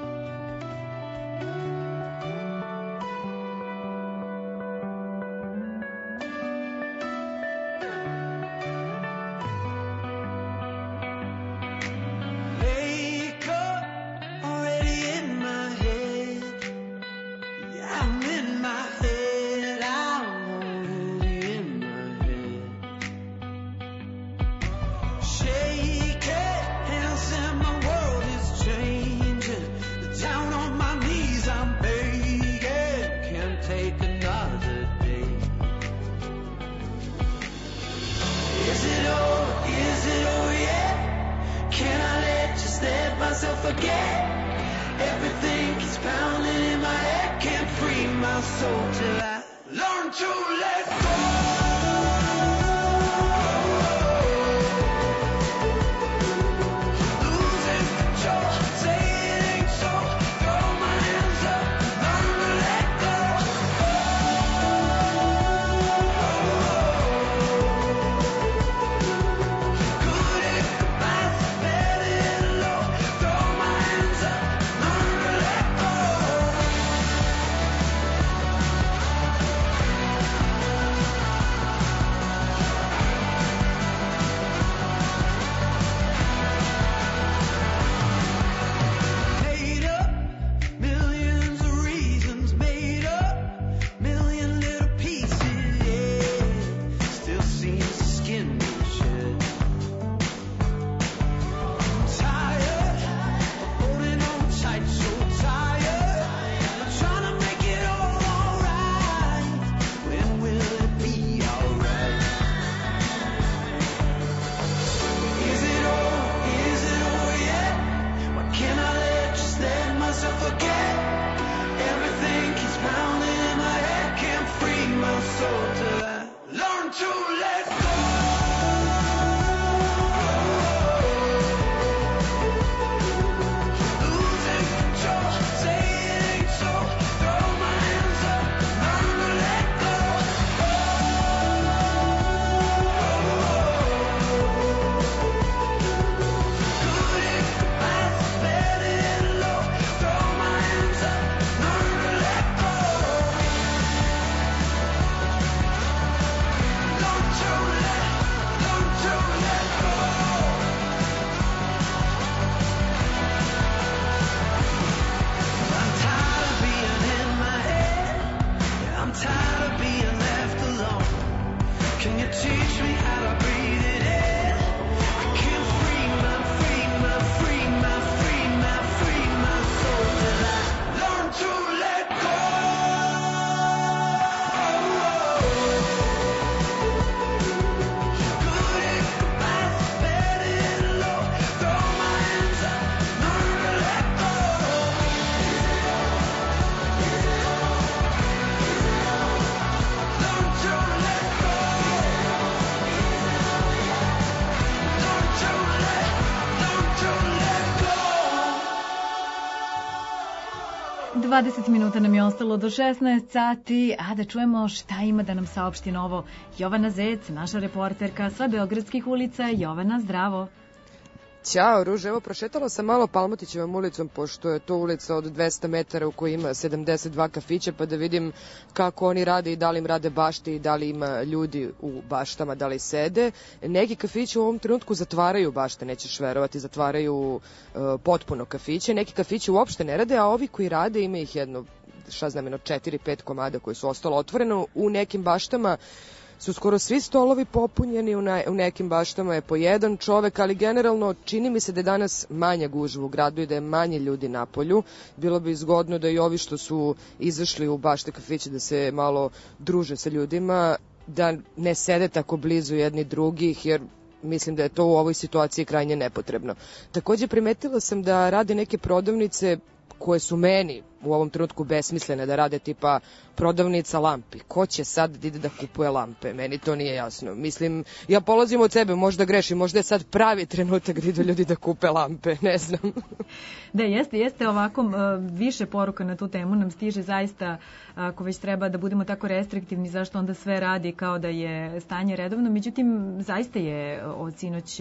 dvadeset minuta nam je ostalo do šesnaest sati, a da čujemo šta ima da nam saopšti novo Jovana Zec, naša reporterka sa beogradskih ulica. Jovana, zdravo. Ćao, Ruže, evo prošetala sam malo Palmotićevom ulicom, pošto je to ulica od dvesta metara u kojoj ima sedamdeset dva kafića, pa da vidim kako oni rade i da li im rade bašte i da li ima ljudi u baštama, da li sede. Neki kafići u ovom trenutku zatvaraju bašte, nećeš verovati, zatvaraju uh, potpuno kafiće. Neki kafići uopšte ne rade, a ovi koji rade, ima ih jedno šta znam, jedno četiri pet komada koje su ostalo otvoreno. U nekim baštama su skoro svi stolovi popunjeni, u, na, u nekim baštama je po jedan čovek, ali generalno čini mi se da je danas manja gužva u gradu i da je manje ljudi na polju. Bilo bi zgodno da i ovi što su izašli u bašte kafiće da se malo druže sa ljudima, da ne sede tako blizu jedni drugih, jer mislim da je to u ovoj situaciji krajnje nepotrebno. Takođe primetila sam da rade neke prodavnice koje su meni u ovom trenutku besmislene, da rade tipa prodavnica lampi. Ko će sad da ide da kupuje lampe? Meni to nije jasno. Mislim, ja polazim od sebe, možda grešim, možda je sad pravi trenutak da idu ljudi da kupe lampe, ne znam. Da, jeste, jeste ovako, više poruka na tu temu nam stiže zaista, ako već treba da budemo tako restriktivni, zašto onda sve radi kao da je stanje redovno. Međutim, zaista je od sinoć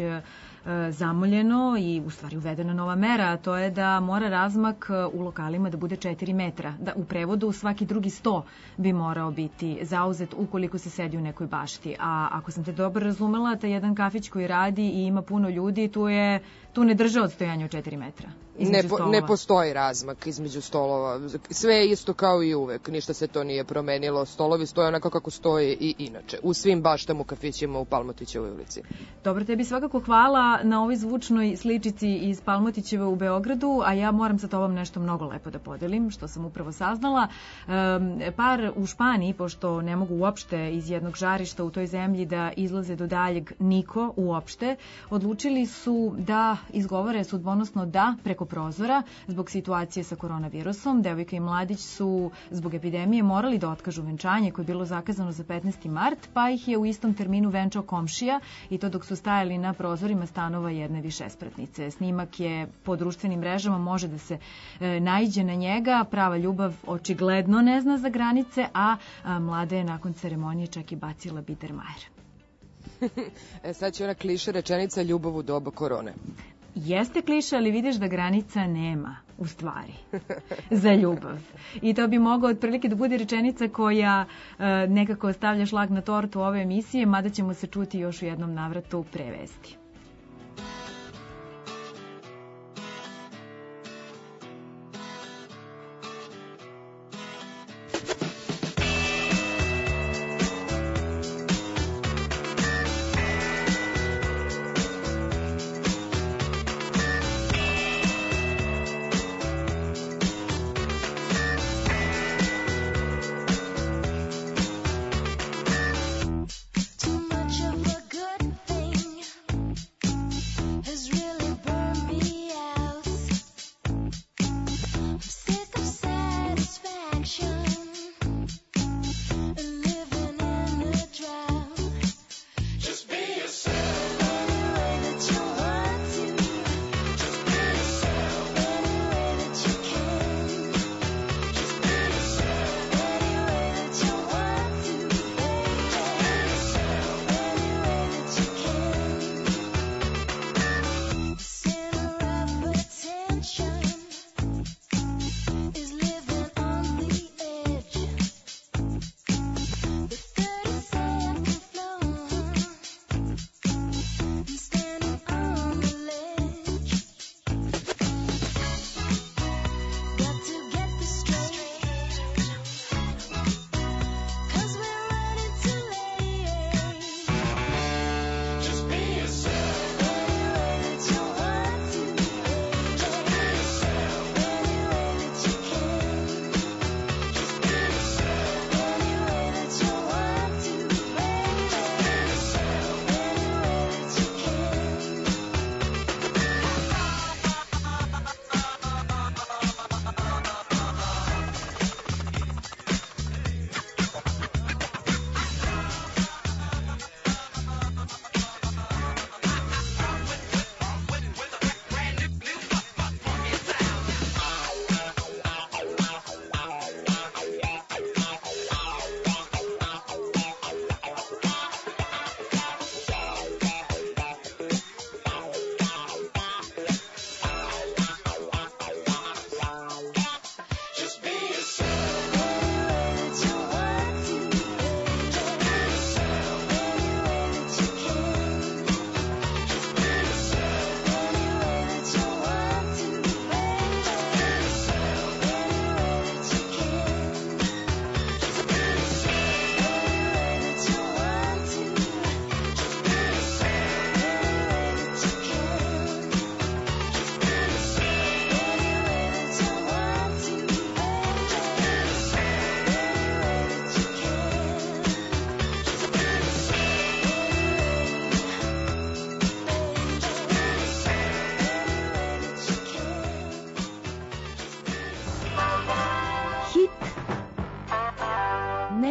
zamoljeno i u stvari uvedena nova mera, a to je da mora razmak u lokalima da bude četiri metra. Da, u prevodu svaki drugi sto bi morao biti zauzet ukoliko se sedi u nekoj bašti. A ako sam te dobro razumela, taj jedan kafić koji radi i ima puno ljudi, tu, je, tu ne drže odstojanje od četiri metra. Ne, po, ne postoji razmak između stolova. Sve je isto kao i uvek. Ništa se to nije promenilo. Stolovi stoje onako kako stoje i inače. U svim baštama u kafićima u Palmotićevoj ulici. Dobro, tebi svakako hvala na ovoj zvučnoj sličici iz Palmotićeve u Beogradu, a ja moram sa tobom nešto mnogo lepo da podelim, što sam upravo saznala. Um, par u Španiji, pošto ne mogu uopšte iz jednog žarišta u toj zemlji da izlaze do daljeg niko uopšte, odlučili su da izgovore sudbonosno da preko prozora zbog situacije sa koronavirusom. Devojka i mladić su zbog epidemije morali da otkažu venčanje koje je bilo zakazano za petnaesti mart, pa ih je u istom terminu venčao komšija i to dok su stajali na prozorima stanova jedne višespratnice. Snimak je po društvenim mrežama, može da se e, naiđe na njega. Prava ljubav očigledno ne zna za granice, a, a mlada je nakon ceremonije čak i bacila Biedermajer. E sad će ona kliše rečenica ljubav u doba korone. Jeste kliše, ali vidiš da granica nema, u stvari, za ljubav. I to bi mogao otprilike da bude rečenica koja e, nekako stavlja šlag na tortu ove emisije, mada ćemo se čuti još u jednom navratu pre vesti. Too much of a good thing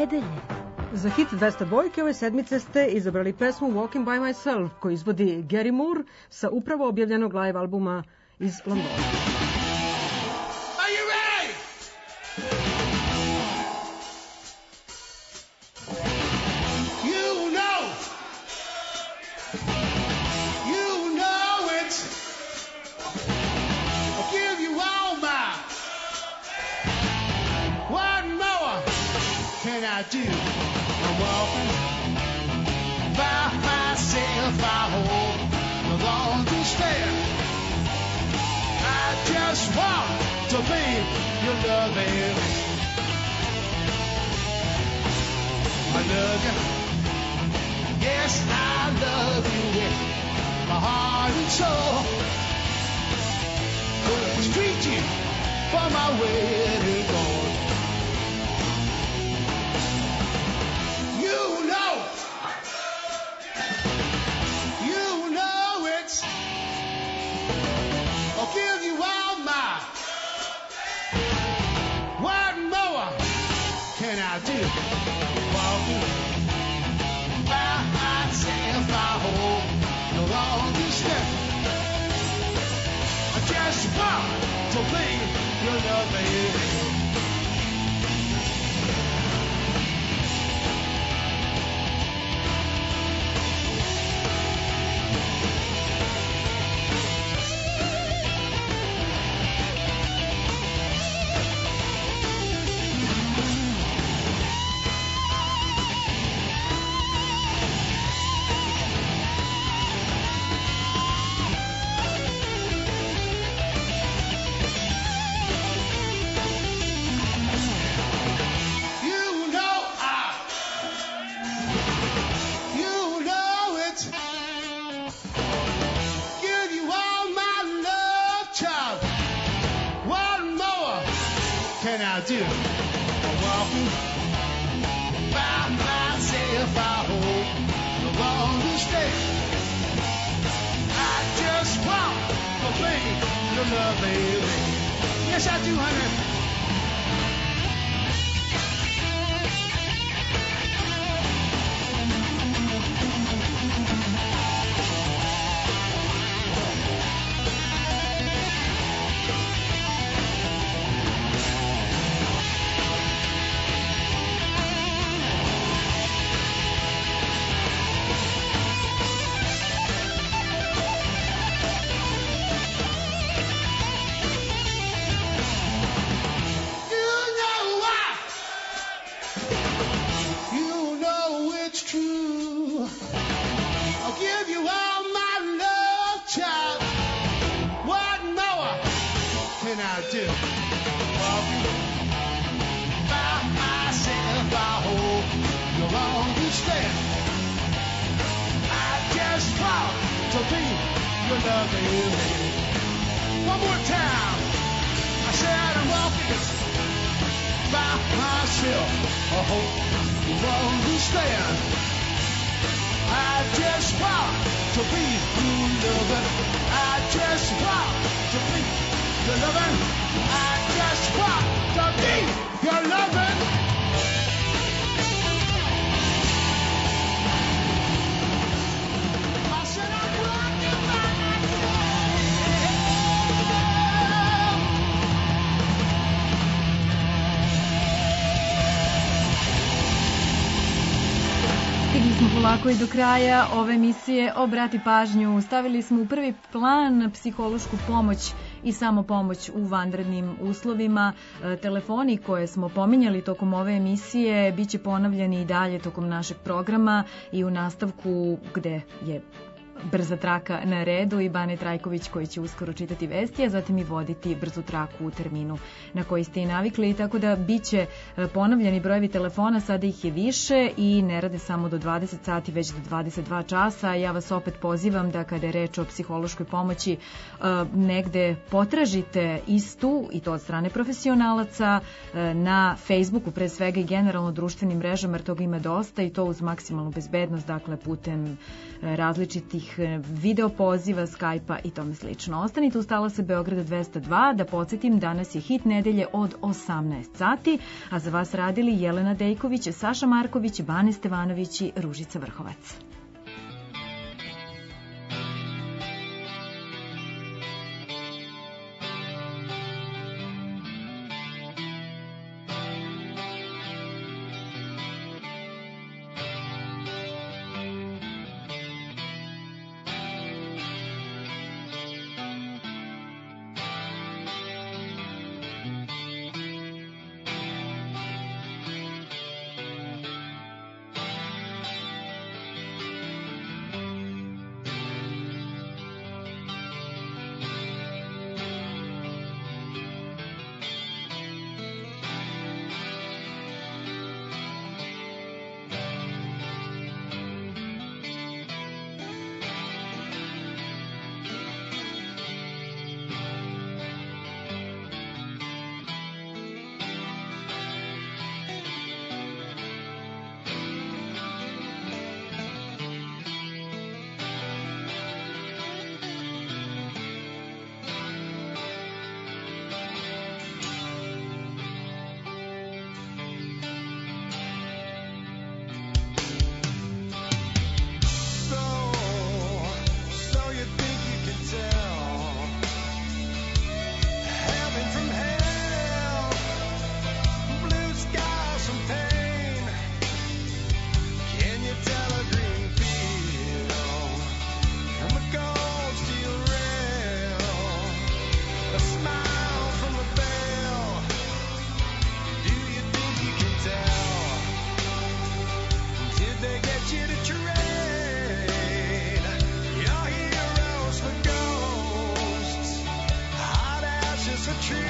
nedelje. Za hit dvesta dvojke ove sedmice ste izabrali pesmu Walking by Myself koju izvodi Gary Moore sa upravo objavljenog live albuma iz Londona. Are you ready? You know, you know it. I'll give you all my. What more can I do? I'm walking by myself. I hope no longer stand. I just want to be your loving. I love you. Yes, I love you with my heart and soul. Could treat you for my wedding gold. You know, you know it. I'll give you all my. What more can I do? Walking by myself, I hope no longer step. I just want to be your love, baby. You know I, you know it. Give you all my love, child. What more can I do? I'm walking by myself. I hope no longer stay. I just want to be your love, baby. Yes, I do, honey. You know why. You know it's true. I'll give you all my love, child. What more can I do? Walking by myself, I hope you'll understand. I just want to be your love, baby. One more time. I said I'm walking by myself. I hope you understand. I just want to be your lover. I just want to be your lover. I just want to be your lover. I said I'm walking by myself. Stigli smo polako i do kraja ove emisije. Obrati pažnju, stavili smo u prvi plan psihološku pomoć i samopomoć u vanrednim uslovima. E, telefoni koje smo pominjali tokom ove emisije biće ponavljani i dalje tokom našeg programa i u nastavku gde je brza traka na redu i Bane Trajković koji će uskoro čitati vesti, a zatim i voditi brzu traku u terminu na koji ste i navikli, tako da biće ponavljani brojevi telefona, sada ih je više i ne rade samo do dvadeset sati, već do dvadeset dva časa. Ja vas opet pozivam da kada je reč o psihološkoj pomoći negde potražite istu, i to od strane profesionalaca, na Facebooku pre svega i generalno društvenim mrežama, jer toga ima dosta i to uz maksimalnu bezbednost, dakle putem različitih nekih video poziva, Skype-a i tome slično. Ostanite uz talase Beograda dvesta dva, da podsjetim, danas je hit nedelje od osamnaest sati, a za vas radili Jelena Dejković, Saša Marković, Bane Stevanović i Ružica Vrhovac. A tree